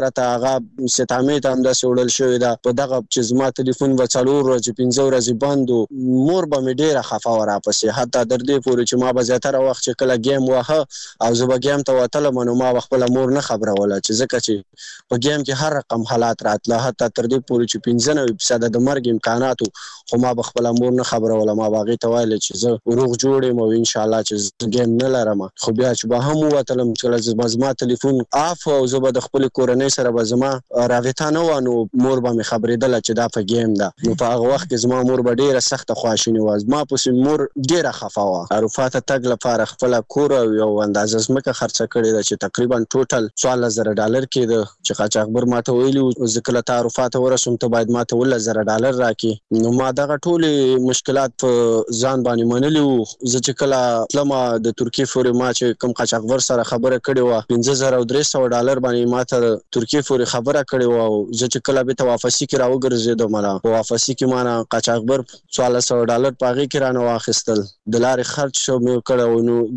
هغه ستامې ته هم د سوړل شوې ده په دغه چې زما ټلیفون و 4 ورځې 15 ورځې بندو مور به مې ډیره خفه ورا پسې حتی در دې پورې چې ما به زیاتره وخت چې کله گیم واه او زه به گیم ته وتلم نو ما خپل مور نه خبروله چې ځکه چې په گیم کې هر رقم حالات راتله حتی تر دې پورې چې 15% د مرګ امکاناتو خو ما به خپل مور نه خبروله ما باغې ته ویل چې زه روغ جوړ یم او ان شاء الله چې گیم نه لرم خو بیا چې به هم وتلم چې زما ټلیفون اف او زه به د خپل کورنۍ سره به زما راوته نه وانو مور به مې خبرېدله چې دا په گیم ده نو په هغه وخت کې زما مور به ډیره سخت خواشینی و ما پسې مور ډیره خفه و عرفات تګ لپاره خپل کور او یو اندازه زمکه خرڅه کړې ده چې تقریبا ټوټل $1,000 کې ده چې قاچاقبر ماته ویلي ځکه له عرفات ورسوم ته باید ماته $1,000 راکې نو ما دغه ټول مشکلات په ځان باندې منلي وو زه چې کله تلم د ترکیه فورې ما چې کوم قاچاقبر سره خبره کړې و $5,300 باندې ماته ترکیه فورې خبره کړې و او زه چې کله به ته واپسی کې راوګرځېدم مله په واپسی کې ما نه قاچاقبر $1,200 پاغي کې رانه واخیستل د لارې خرچ شو مې کړو نو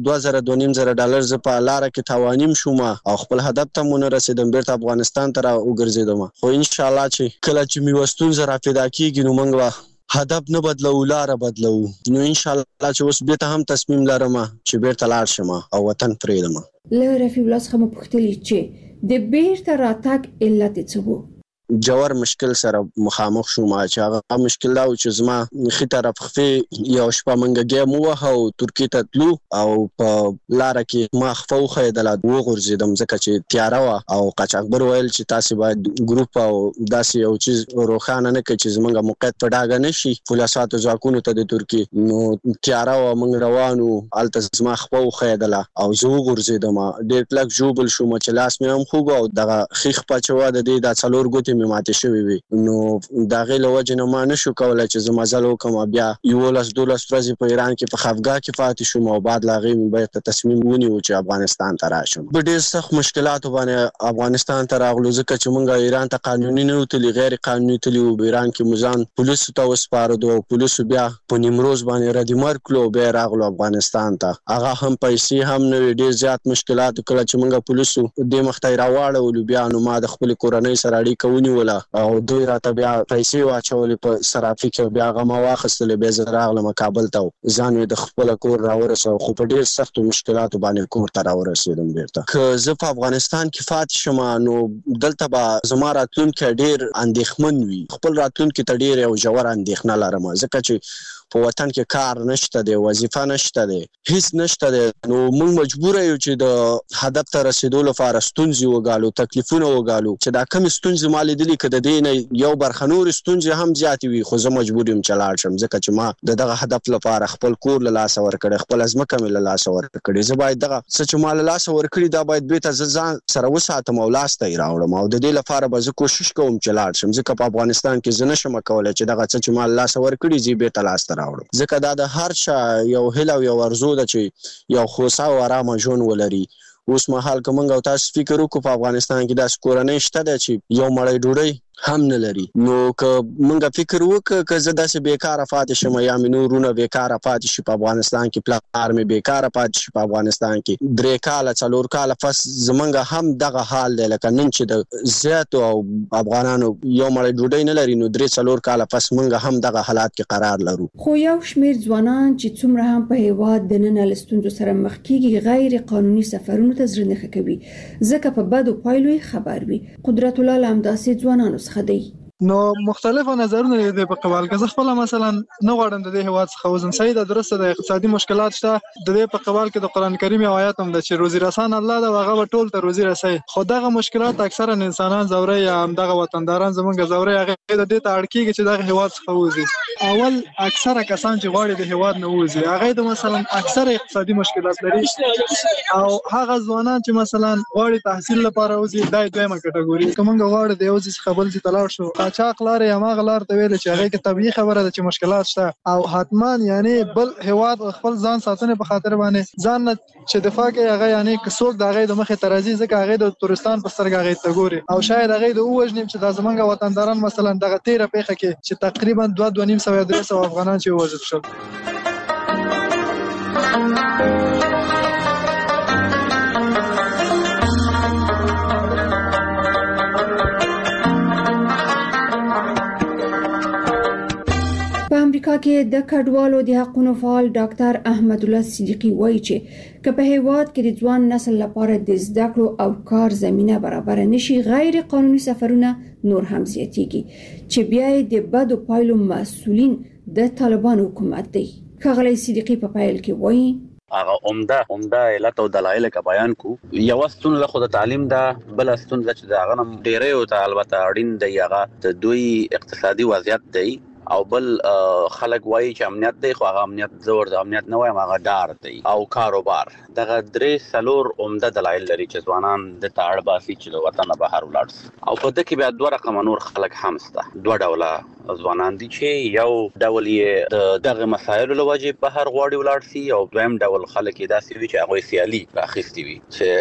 $2,000 زه په لار کې توانیم شوم او خپل هدف ته مونږ رسیدم بیرته افغانستان ته راوګرځېدم خو ان شاء الله چې کله چې می وستون زرا پیدا کیږي نو موږ هدف نه بدلو لار بدلو نو ان شاء الله چې اوس به ته هم تصمیم لرم چې بیرته لاړ شم او وطن پرېږدم له رفیع الله څخه مو پوښتنه چې د بیرته راتګ علت څه وو جوړ مشکل سره مخامخ شوم چې هغه مشکل دا و چې زما خې طرف خفي یو شپه منګه گیم وه او ترکیه ته تلو او په لار کې ما خفو خېدل او غورځیدم ځکه چې تیاره و او قاچاقبر ویل چې تاسو باید ګروپ او داسې یو چیز روښانه نه کړئ چې زمونږ موقعیت په ډاګه نشي پولیساتو ځواکونو ته د ترکیه نو تیاره و موږ روانو الته زما خفو خېدل او زه غورځیدم ډېر کلک جوبل شوم چې لاس مې هم خوګو او دغه خیخ پچوا د دې د څلور ګوتې مې ماته شوې وي نو دا غي له وجه نه ما نشو کولای چې زما ځل وکم بیا 11-12 ورځې په ایران کې په خفګا کې پاتې شوم او بعد لاغي مې به تصمیم ونیو چې افغانستان ته راشم په ډېر سخت مشکلات باندې افغانستان ته راغلو ځکه چې مونږ ایران ته قانوني نه وتلی غیر قانوني تلو ایران کې مزان پولیسو ته وسپارو پولیسو بیا په نیمروز باندې ردیمر کلو به راغلو افغانستان ته هغه هم پیسې هم نه ډېر زیات مشکلات کله چې مونږ پولیسو د مختای راواړو بیا نو ما د خپل کورنۍ سره اړیکه ونیوله او دوی راته بیا پیسې واچولې په صرافي کې بیا هغه ما واخیستلې بیا زه راغلم کابل ته ځان د خپل کور راورسو خو په ډېر سختو مشکلاتو باندې کور ته راورسېدم بیرته که زه په افغانستان کې فاتح شم نو دلته به زما راتلونکی ډېر اندېښمن وي خپل راتلونکی ته ډېر یو ژور اندېښنه لرم ځکه چې په وطن کې کار نشته دی وظیفه نشته دی هیڅ نشته دی نو موږ مجبور یو چې د هدف ته رسیدو لپاره ستونزې وګالو تکلیفونه وګالو چې دا کم ستونزې مالې دي کده دین یو برخنور ستونزې هم زیاتې وي خو زه مجبور یم چې لاړ شم ځکه چې ما دغه هدف لپاره خپل کور له لاس ورکړ خپل ځمکه مې له لاس ورکړ زه باید دغه څه چې مال له لاس ورکړي دا باید به ته ځان سره وساتم او لاس ته راوړم او د دې لپاره به زه کوشش کوم چې لاړ شم ځکه په افغانستان کې زه نشم کولای چې دغه څه چې مال لاس ورکړي زی به ته لاس راوړم ځکه دا د هر چا یو هیله او یو ارزو ده چې یو خوشا او آرام ژوند ولري اوس مهال کومنګ او تاسو فکر وکړو په افغانستان کې د کورنۍ شته ده چې یو مړی ډوډۍ هم نه لري نو که مونږ فکر وکړو که زه داسې بیکاره پاتې شم یا مې نورونه بیکاره پاتې شي په افغانستان کې پلار مې بیکاره پاتې شي په افغانستان کې 3 کاله 4 کاله پس زمونږ هم دغه حال دی لکه نن چې د زیاتو او افغانانو یو مړی ډوډۍ نه لري نو 3-4 کاله پس مونږ هم دغه حالات کې قرار لرو خو یو شمیر ځوانان چې څومره هم په هیواد د نن لستونزو سره مخ کیږي غیر قانوني سفرونو ته زړه نه کوي ځکه په بدو پایلو خبر وي قدرت الله لامداسي ځوانانو څخه دی نو مختلفو نظرونه دي په قبال کې زه خپل مثلا نه غواړم د دې هواد څخه وزم صحیح ده درسته د اقتصادي مشکلات شته د دې په قبال کې د قران کریم آیات هم د چې روزي رسان الله دا هغه ټول ته روزي رسي خو دغه مشکلات اکثرا انسانان زوري یا هم دغه وطنداران زمونږ زوري هغه د دې ته اړ کیږي چې دغه هواد څخه وزي اول اکثره کسان چې غواړي د هواد نه وزي هغه د مثلا اکثره اقتصادي مشکلات لري او هغه ځوانان چې مثلا غواړي تحصیل لپاره وزي دای دویمه کټګوري کومه غواړي د یو ځای خپل چې تلاړ شو چاق لار یا ما غلار ته ویل چې هغه کې طبيعي خبره ده چې مشکلات شته او حتما یعنی بل هواد خپل ځان ساتنه په خاطر باندې ځان چې دفاع کوي هغه یعنی کڅوک د هغه د مخه ترازی ځکه هغه د تورستان په سترګه هغه ته ګوري او شاید هغه د اوجنیم چې د زمونږ وطنداران مثلا دغه 13 پیخه کې چې تقریبا 2.5 افغانان چې وژل شول امریکا کې د کډوالو د حقوقو فعال ډاکټر احمد الله صدیقي وایي چې که په هیواد کې د ځوان نسل لپاره د زده کړو او کار زمينه برابر نشي غیر قانوني سفرونه نور هم زیاتېږي چې بیا د بدو پایلو مسؤلین د طالبان حکومت دی. ښاغلی صدیقي په پیل کې وایي هغه عمده علت او دلایل کا بیان کو یو ستون له خود تعلیم دا بل ستون چې دا غنم ډیره او البته اړین دی هغه د دوی اقتصادي وضعیت دی او بل خلک وایي چې امنیت دی خو هغه امنیت زور د امنیت نه وایم هغه ډار دی او کاروبار دغه درې سلور عمده دلایل لري چې ځوانان د تاړ باسي چې د وطن بهر ولاړ او په دغه کې بیا دوه رقم نور خلک هم سته دوه ډوله ځوانان دي چې یو ډول یې دغه مسایل له وجې بهر غواړي ولاړ شي او دویم ډول خلک یې داسې وي چې هغه سیالي راخستي وي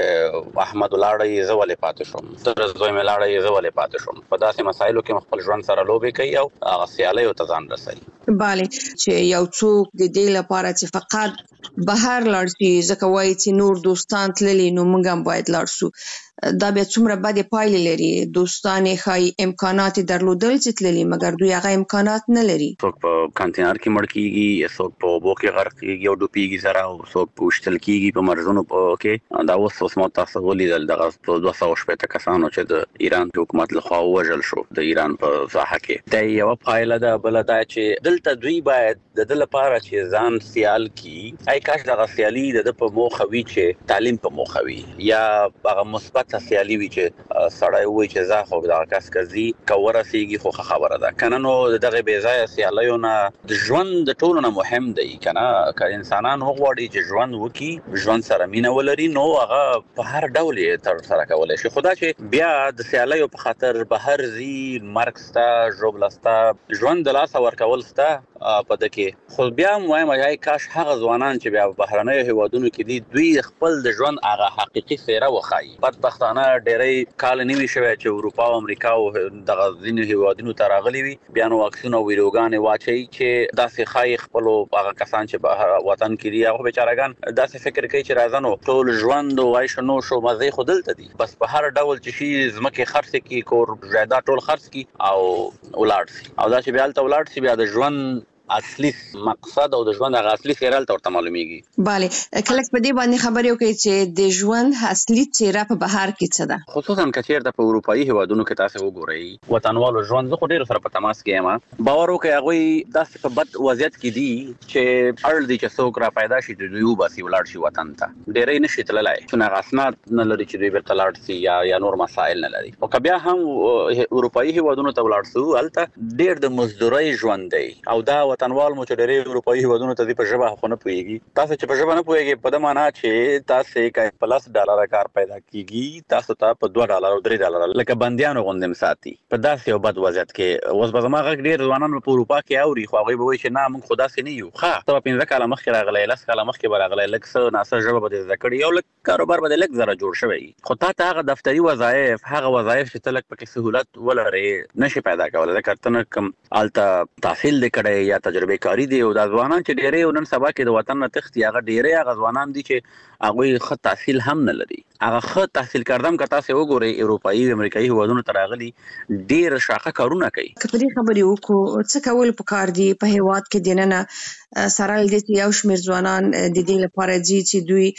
چې احمد ولاړی زولې پاتې شوم تر زوی مې لاړی زولې پاتې شوم په داسې مسایلو کې خپل ژوند سره لوبې کوي او هغه سیالي تزان رسي. bale چې یو څوک د دې لپاره چې فقط بهر لاړ شي ځکه وایي چې نور دوستان تللي نو موږ هم باید لاړ شو دا بیا څومره بدې پایلې لري دوستان یې ښایي امکانات درلودل چې تللي مګر دوی هغه امکانات نه لري څوک په کانتینر کې مړ کیږي څوک په اوبو کې غرق کیږي او ډوبېږي سره او څوک په وشتل کیږي په مرزونو کې دا اوس مو تاسو ولیدل دغه 260 کسانو چې د ایران حکومت لخوا وژل شو د ایران په ساحه کې دا یو پایله ده بل دا چې دلته دوی باید د دل لپاره چې ځان سیال کی ay کاش دغه سیالي د په موخه وی چې تعلیم په موخه وی یا هغه مثبت سیالي وی چې سړی وای چې زه خو دا کس کوي کوره سیږي خو خبره ده کنه نو دغه بې ځای سیالیونه د ژوند د ټولو نه مهم دی کنه که انسانان وغواړي چې ژوند وکي ژوند سره مینه ولري نو هغه په هر ډول تر سره کولای شي خدا چې بیا د سیالیو په خاطر بهر زی مارکستا جوبلستا ژوند د لاس ورکول ستا په دکې خو بیا وایم چې کاش هغه ځوانان چې بیا بهرنۍ هیوادونو کې دي دوی خپل د ژوند هغه حقيقي څیره وخایي بدبختانه ډېرې کال نیوي شوی چې اروپا او امریکا او دغه ځینې هیوادونو ته راغلي وي بیا نو واکسین او ویډیوګانې واچي چې داسې خای خپل هغه کسان چې بهر وطن کې دي هغه بیچارهګان داسې فکر کوي چې راځنو ټول ژوند او عيش نو شو مزه خودلته دي بس په هر ډول چې شي زمکه خرڅ کی کور جایداد ټول خرڅ کی او ولاړ شي او دا چې بیا تل ولاړ شي بیا د ژوند اصلي مقصد او د ژوند هغه اصلي خیرال ته معلومیږي bale کله په دې باندې خبرې وکړي چې د ژوند اصلي څیره په بهر کې څه ده خصوصا کچیر د اروپאי هیوادونو کې تاسو وګورئ وطنوالو ژوند زه خو ډیر سره په تماس کې یم باور وکړئ هغه داسې په بد وضعیت کې دي چې اړل دي چې څوک را پیدا شي د دوی وباسي ولاړ شي وطن ته ډیرې نشي تللای چې اسناد نه لري چې دوی به تلاړ شي یا نور مسائل نه لري او بیا هم اروپאי هیوادونو ته ولاړ سو الته ډیر د مزدوري ژوند دی او دا وطنوال مو چې ډېر اروپאי هیوادونو ته په ژبه خو نه پويږي تاسو چې په ژبه نه پويږي په د معنا چې تاسو کې پلس ډالر کار پیدا کیږي تاسو ته په $2 او $3 لکه بنديانو غوندم ساتي په داسې یو بد وضعیت کې اوس به زموږ ډېر ځوانان په اروپا کې اوري خو هغه به وایي چې نه موږ خدا سي نه یو ښه ته 15 کاله مخکې راغلی لس کاله مخکې راغلی لکه څه ناسه ژبه به ذکر یو لک کاروبار به لک زره جوړ شوی خو ته هغه دفتری وظایف هغه وظایف چې تلک پکې سہولت ولري نشي پیدا کولای ځکه ته کم الته تحصیل لیکړې یا تجربه کاری دی او د ځوانان چې ډېرې نن سبا کې د وطن نه تختی هغه ډېرې هغه ځوانان دي چې هغه خط تحصیل هم نه لري هغه خط تحصیل کردم که تاسو وګورئ اروپאי او امریکایي هیوادونو ته راغلي ډېر شاخه کارونه کوي کله خبرې وکړو څه کول پکار دي په هیواد کې دننه سره د یو شمیر ځوانان د دې لپاره چې دوی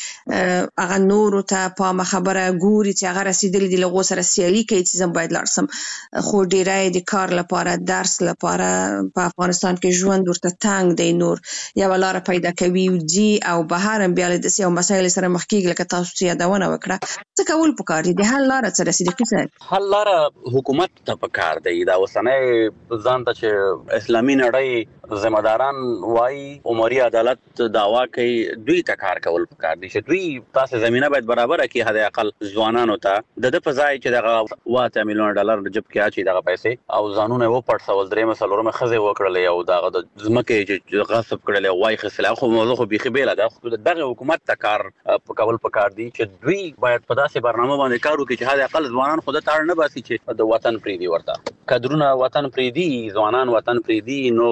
هغه نور ته په خبره ګوري چې هغه رسیدلي د لغو سره سیالي کوي چې زم باید لارسم خو ډیرای د کار لپاره درس لپاره په افغانستان کې ژوند ورته تنگ دی نور یا ولاره پیدا کوي او بهر بیا د سیاسي مسایل سره مخ کېږي لکه تاسو یادونه وکړه څه کول پکار دي د حل لاره څه رسیدي کیږي حل لاره حکومت ته پکار دی دا وسنه ځان ته چې اسلامي نړۍ ذمہ داران وای عمري عدالت دعوا کوي دوی ته کار کول پکار دي چې دوی تاسو زمينه باید برابر کړي حد اقل ځوانانو ته د فضای چې دغه $1 میلیون جب کې اچي دغه پیسې او ځانونه و پړسول درې مسلورمه خزه وکړلې او دغه د ځمکه چې غصب کړلې وای خسله خو موضوع خو بيخي بیل ده دغه حکومت ته کار کول پکار دي چې دوی باید په داسې برنامه باندې کار وکړي چې حد اقل ځوانان خود ته نه باسي چې د وطن پریدي ورته کډرونه وطن پریدي ځوانان وطن پریدي نو بل ورځ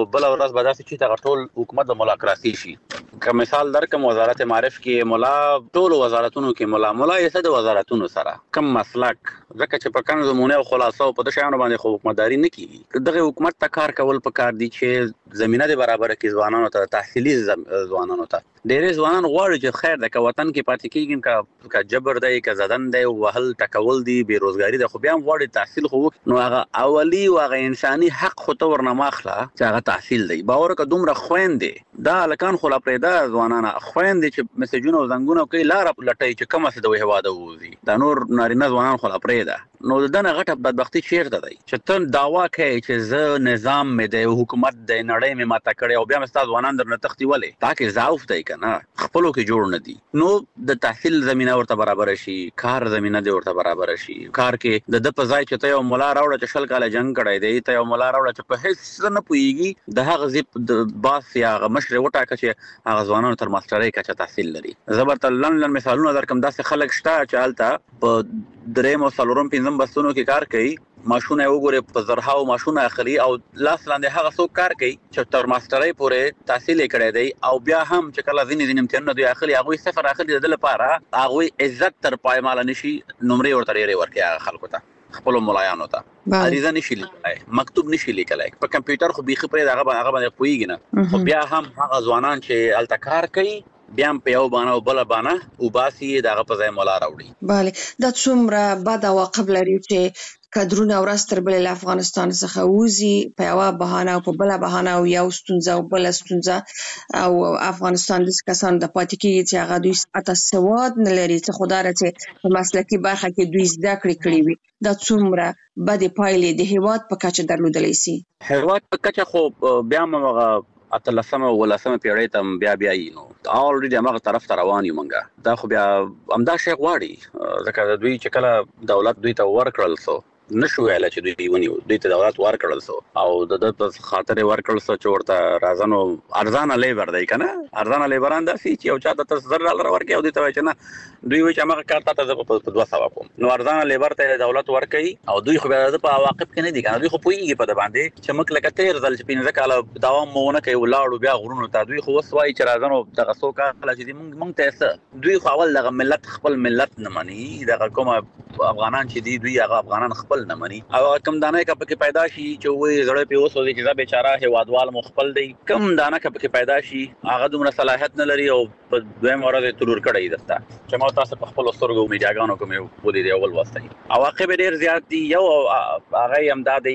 ورځ به داسې چې دا ټول حکومت د ملاکراسي شي. که مثال درکم وزارت معارف کې مولا ټول وزارتونو کې مولا یې څه د وزارتونو سره کم مسلک ځکه چې په کانو زمونه او خلاصو په د شیانو باندې خو حکومتداري نه کیږي. دغه حکومت ته کار کول په کار دي چې زمينه د برابر کې ځوانانو ته تحصیلي ځوانانو ته ډېر ځوانان غواړي چې خیر د وطن کې پاتې کیږي کا جبر دی کا زدن دی وهل ټکول دی بیروزګاری د خو بیا غواړي تحصیل خو نو هغه اولی او هغه انساني حق خو ته ورنماخله چې هغه تحصیل دی باور که دومره خويندې دا لکان خو لا پرېدا ځوانانه خويندې چې میسجونه او زنګونه کوي لار لټي چې کومه څه د هواده وځي دا نور نارینه ځوانان خو لا پرېدا نو دنه غټه بدبختی چیرته دی چې ته داوا کوي چې زه نظام مې د حکومت د نړۍ مې ماته کړی او بیا مې ستاسو ځوانان درنه تختی ولې تاکي ضعف دی کنه خپلو کې جوړ نه دي نو د تحصیل زمينه ورته برابر شي کار زمينه دی ورته برابر شي کار کې د په ځای چې ته یو مولا راوړه چې شل کاله جنگ کړی دی ته یو مولا راوړه چې په هیڅ نه پويږي د هغه زیپ د باس یا مشر وټاکه چې هغه ځوانانو تر ماسترۍ کچه تحصیل لري زبرت لن مثالونه درکم داسې خلک شته چې حالت په دریم او څلورم پنځم بستونو کې کار کوي ماشونه وګوره په زرهاو ماشونه اخلي او لاس لاندې هغه څوک کار کوي چې تر ماسترۍ پورې تحصیل کړی دی او بیا هم چې کله ځینې امتحانونه دوی اخلي هغه صفر اخلي د لپاره هغه عزت تر پایمال نشي نمرې ورته لري ورکه خلکو ته خپل ملایانو ته عریضه نشي لیکلای مکتوب نشي لیکلای په کمپیوټر خو بيخي پرې هغه باندې پويږي نه خو بیا هم هغه ځوانان چې التکار کوي بیا په یو باندې او بل باندې او باسي دغه په ځای مولا راوړي bale دا څومره بد عواقب لري چې کډرونه ورستر بل له افغانستان څخه وځي په یو بهانه او په بل بهانه او یو ستونزه او بل ستونزه او افغانستان د کسان د پاتې کیږي چې هغه دوی اته سواد نه لري چې خدای راته په مسلکي برخه کې دوی زده کړی وي دا څومره بد پایلې د هیواد په کچه درلودلی سي هیواد په کچه خو بیا موږ اتلسمه ولسمه پیړۍ ته بیا نو اولریډي هغه طرف ته روان یو مونږه دا خو بیا امدا شیخ واړي ځکه دوی چې کله دولت دوی ته ورکړل سو نشو ویل چې دوی ونیو دوی ته دولت ورکړل سو او د په خاطر ورکړل سو چې ورته رازانو ارزانه لیبر دی کنه ارزانه لیبران داسي چې او چاته $10,000 ورکړي او دوی ته وایي چې نه دوی وایي چې هغه کار ته په 200 کوم نو ارزانه لیبر ته دولت ورکړي او دوی خو بیا په عواقب کې نه دي کنه دوی خو پويږي په د باندې چې مکه لکه تیر ځل چې پینځه کاله دوام مونه کوي ولاړو بیا غرونو ته دوی خو وسوي چې رازانو دغه څوک کله چې مونږ ته دوی خو اول دغه ملت خپل ملت نه مني دغه کوم افغانان چې دوی هغه افغانان خپل نه مني او کم دانه کا پکې پیدا شي چې وې زړه په وسو دي چې دا بیچاره هوادوال مخبل دی کم دانه کا پکې پیدا شي هغه دومره صلاحیت نه لري او په دویم ورځ ترور کړی دستا چې ما تاسو په خپل سترګو میډیاګانو کوم ودی دی اول واسطه عواقب ډیر زیات دي یو هغه امدادي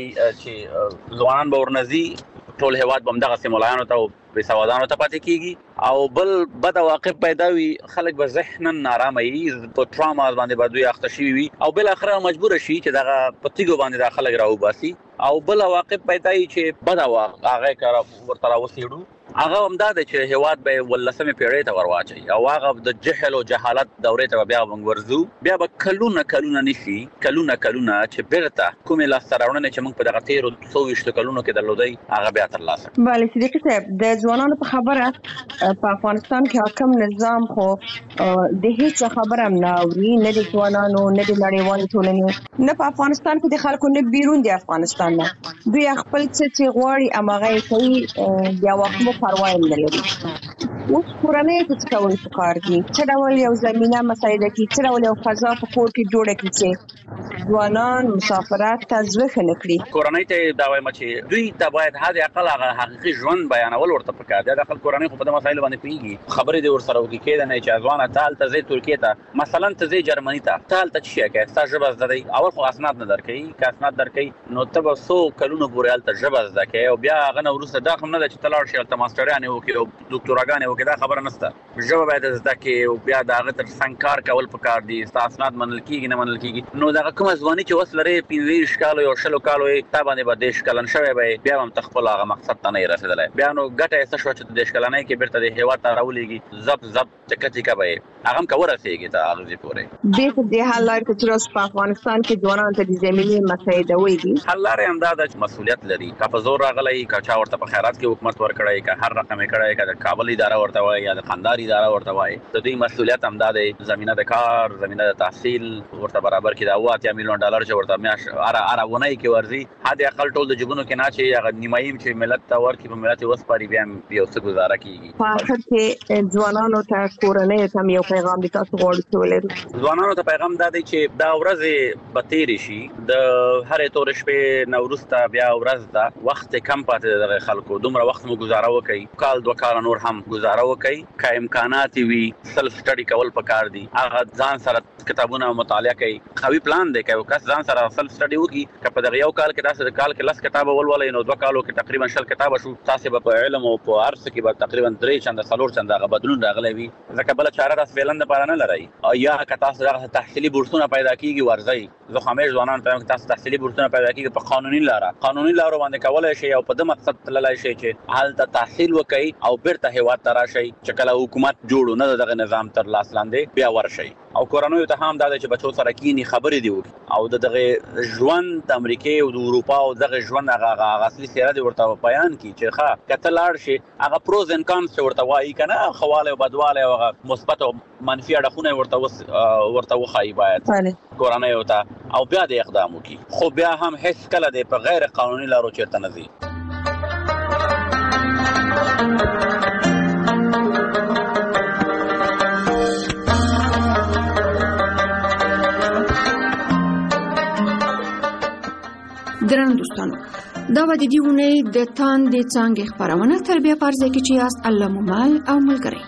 چې ځوانان به ورنځي ټول هواد بمدغه سیمولانو ته به سوادانو ته پاتې کیږي او بل بد عواقب پیدا وي خلک به ذهنن نارامه وي په ټراما باندې به دوی اخته شي وي او بل اخر مجبور شي چې دغه پتیګو باندې د خلک راو باسي او بل عواقب پیدا وي چې بد عواقب هغه کار ورته راوسیړو هغه امداد چې هواد به ولسمه پیړۍ ته ورواچي او هغه د جهل او جهالت دورې ته بیا ورزو بیا به کلونه نشي کلونه چې بیرته کومه لاستراونه چې موږ په دغه 1300 کلونو کې درلودای هغه بیا تر لاسه bale صدیق صاحب د ځوانانو په خبره په افغانستان کې حاکم نظام خو د هیڅ خبره نه اوري نه د ځوانانو نه د نړیوال ټولنې نه په افغانستان کې د خلکو نه بیرون د افغانستان نه دوی خپل څه غواړي اماغه کوي بیا وخت پروا نه لري اوس کورنۍ څه کول پکار دي چې ډول یو زمينه مساعده کی چې ډول یو فضا په کور کې جوړه کړي چې ځوانان مسافرات ته ځوخه نکړي کورنۍ ته دا وایم چې دوی ته باید هغه اقل هغه حقيقي ژوند بیانول ورته پکار دي د خپل کورنۍ په مسایلو باندې پیږي خبرې دي ورسره وکړي کېد نه چې ځوانه تال ته زی ترکیه ته مثلا ته زی جرمني ته تال ته شي کې ستا ژبه زده اول خو اسناد نه درکې کا اسناد درکې نو ته به 100 کلونو پورې الته ژبه زده کې او بیا هغه نو ورسره دا هم نه چې تلاړ شي الته ماسترانه وکړي او ډاکټراګانه وکړي دا خبره نشته ژبه باید زده کې او بیا دا غتر څنګه کول پکار دي ستا اسناد منل کیږي نه منل کیږي نو دا کوم ځواني چې وسلره 15 کالو او 16 کالو تا باندې به دیش کلن شوی به بیا هم تخپل هغه مقصد ته نه رسیدلای بیا نو ګټه څه شو چې دیش کلنای کې بیرته د هیوا ته راولېږي زب چکچکا به هغه کوم ورسېږي ته هغه پورې د حل لارې چې په افغانستان کې ځوانان ته د زمینی مسایده وي دي حل لارې هم دا د مسولیت لري کا په زور راغلی کا چا ورته په خیرات کې حکومت ورکړی کا هر رقم کړی کا د کابل اداره ورته وای یا د خاندار اداره ورته وای د دې مسولیت هم دا د زمينه د کار زمينه د تحصیل ورته برابر کې دا وات یا میلیون ډالر چې ورته میاش اره ونای کې ورزي حد اقل ټول د جګونو کې نه چې هغه نیمایم چې ملت ته ورکې په ملت وسپاري بیا یو څه گزاره کیږي. په اخر کې ځوانانو ته کورنۍ ته یو پیغام د تاسو غواړم ولرم. ځوانانو ته پیغام دا دی چې دا ورځ به تیر شي د هرې تور شپې نوروز ته بیا ورځ دا وخت کم پاتې د خلکو دومره وخت مو گزاره وکړي کال 2 کال نور هم گزاره وکړي که امکانات وي سلف سټډي کول پکار دي هغه ځان سره کتابونه مطالعه کوي قوي پلان دی که کس ځان سره سلف سټډي وکړي که په دغه یو کال کې تاسو د کال کې 10 کتاب ولولئ نو 2 کالو کې تقریبا 10 کتاب شو تاسو په علم او په ارث کې به تقریبا 3 چنده 4 چنده غو بدلون راغلی وي ځکه بل چاره راس ویلند لپاره نه لري او یا که تاسو دغه تحصیلي بورسونه پیدا کیږي ورځي زه همیش ځوانان ته تاسو تحصیلي بورسونه پیدا کیږي په قانوني لاره باندې کولای شي او په دې مقصد تللای شي چې حالت تحصیل وکړي او بیرته هیواد ته راشي چې کله حکومت جوړو نه دغه نظام تر لاس لاندې بیا ورشي او کورونو ته هم دا چې بچو سره کینی خبرې دی او دغه ژوند د امریکا او د اروپا او دغه ژوند هغه اصلي سیره دی ورته بیان کی چې ښه کته لاړ شي هغه پروز ان کانس ورته وایي کنه خواله او بدواله او مثبت او منفي اړخونه ورته وخایي باید کورونو ته او بیا د اقدام وکي خو بیا هم هیڅ کله د په غیر قانوني لارو چیرته نه ځي. ګران دوستانو دا و د دې ونې د تان د څنګه خبرونه تربیه پرځه کې چې یاست الله ممال او ملګری.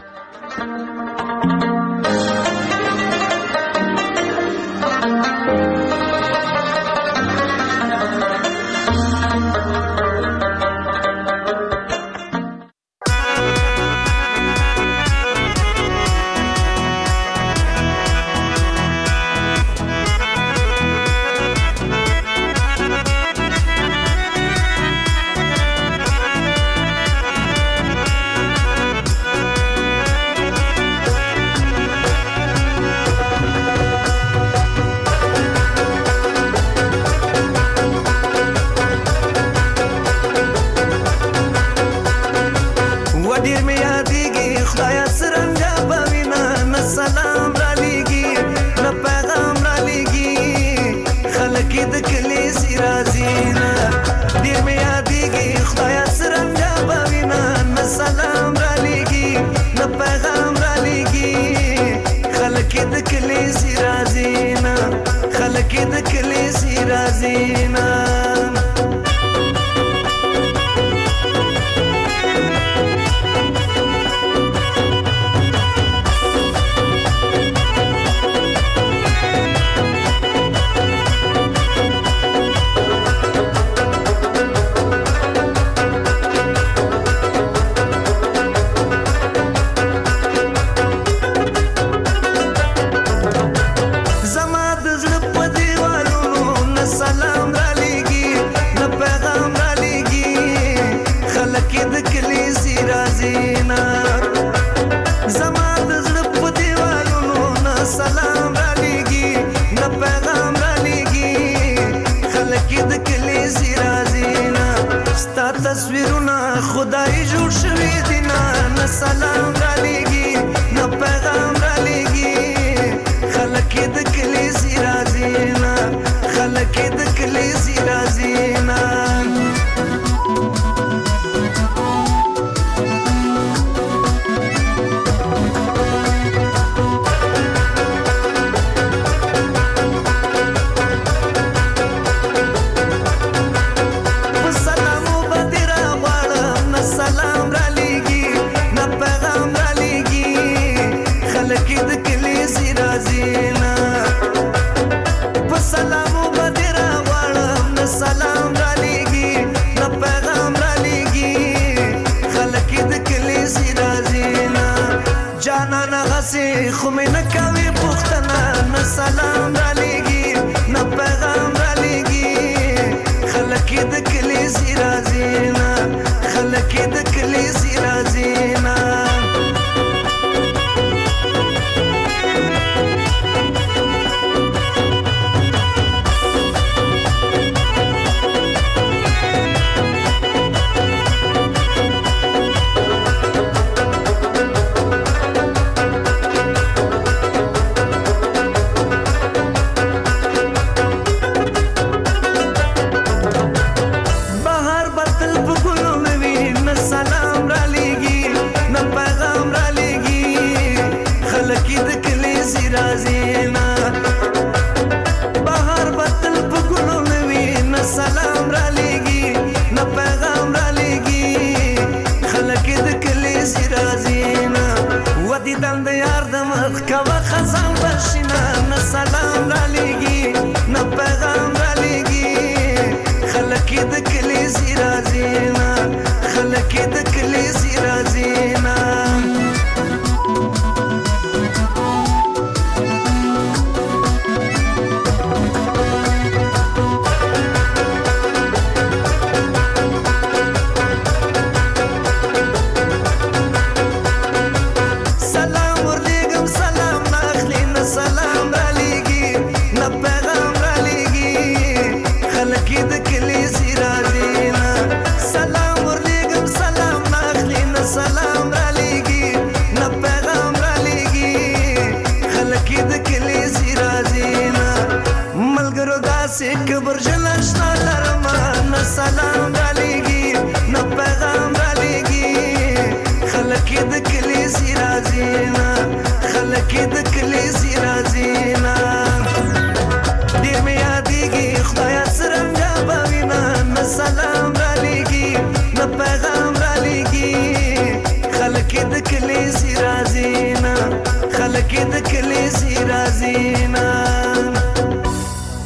داسې کبر جلشنا لرما نه سلام رالیږي نه پیغام رالیږي خلک د کلیسي راځي نه خلک د کلیسي راځي نه ډېر مې یادېږي خدایه څرنګه به وینه نه سلام رالیږي نه پیغام رالیږي خلک د کلیسي راځي نه خلک د کلیسي راځي نه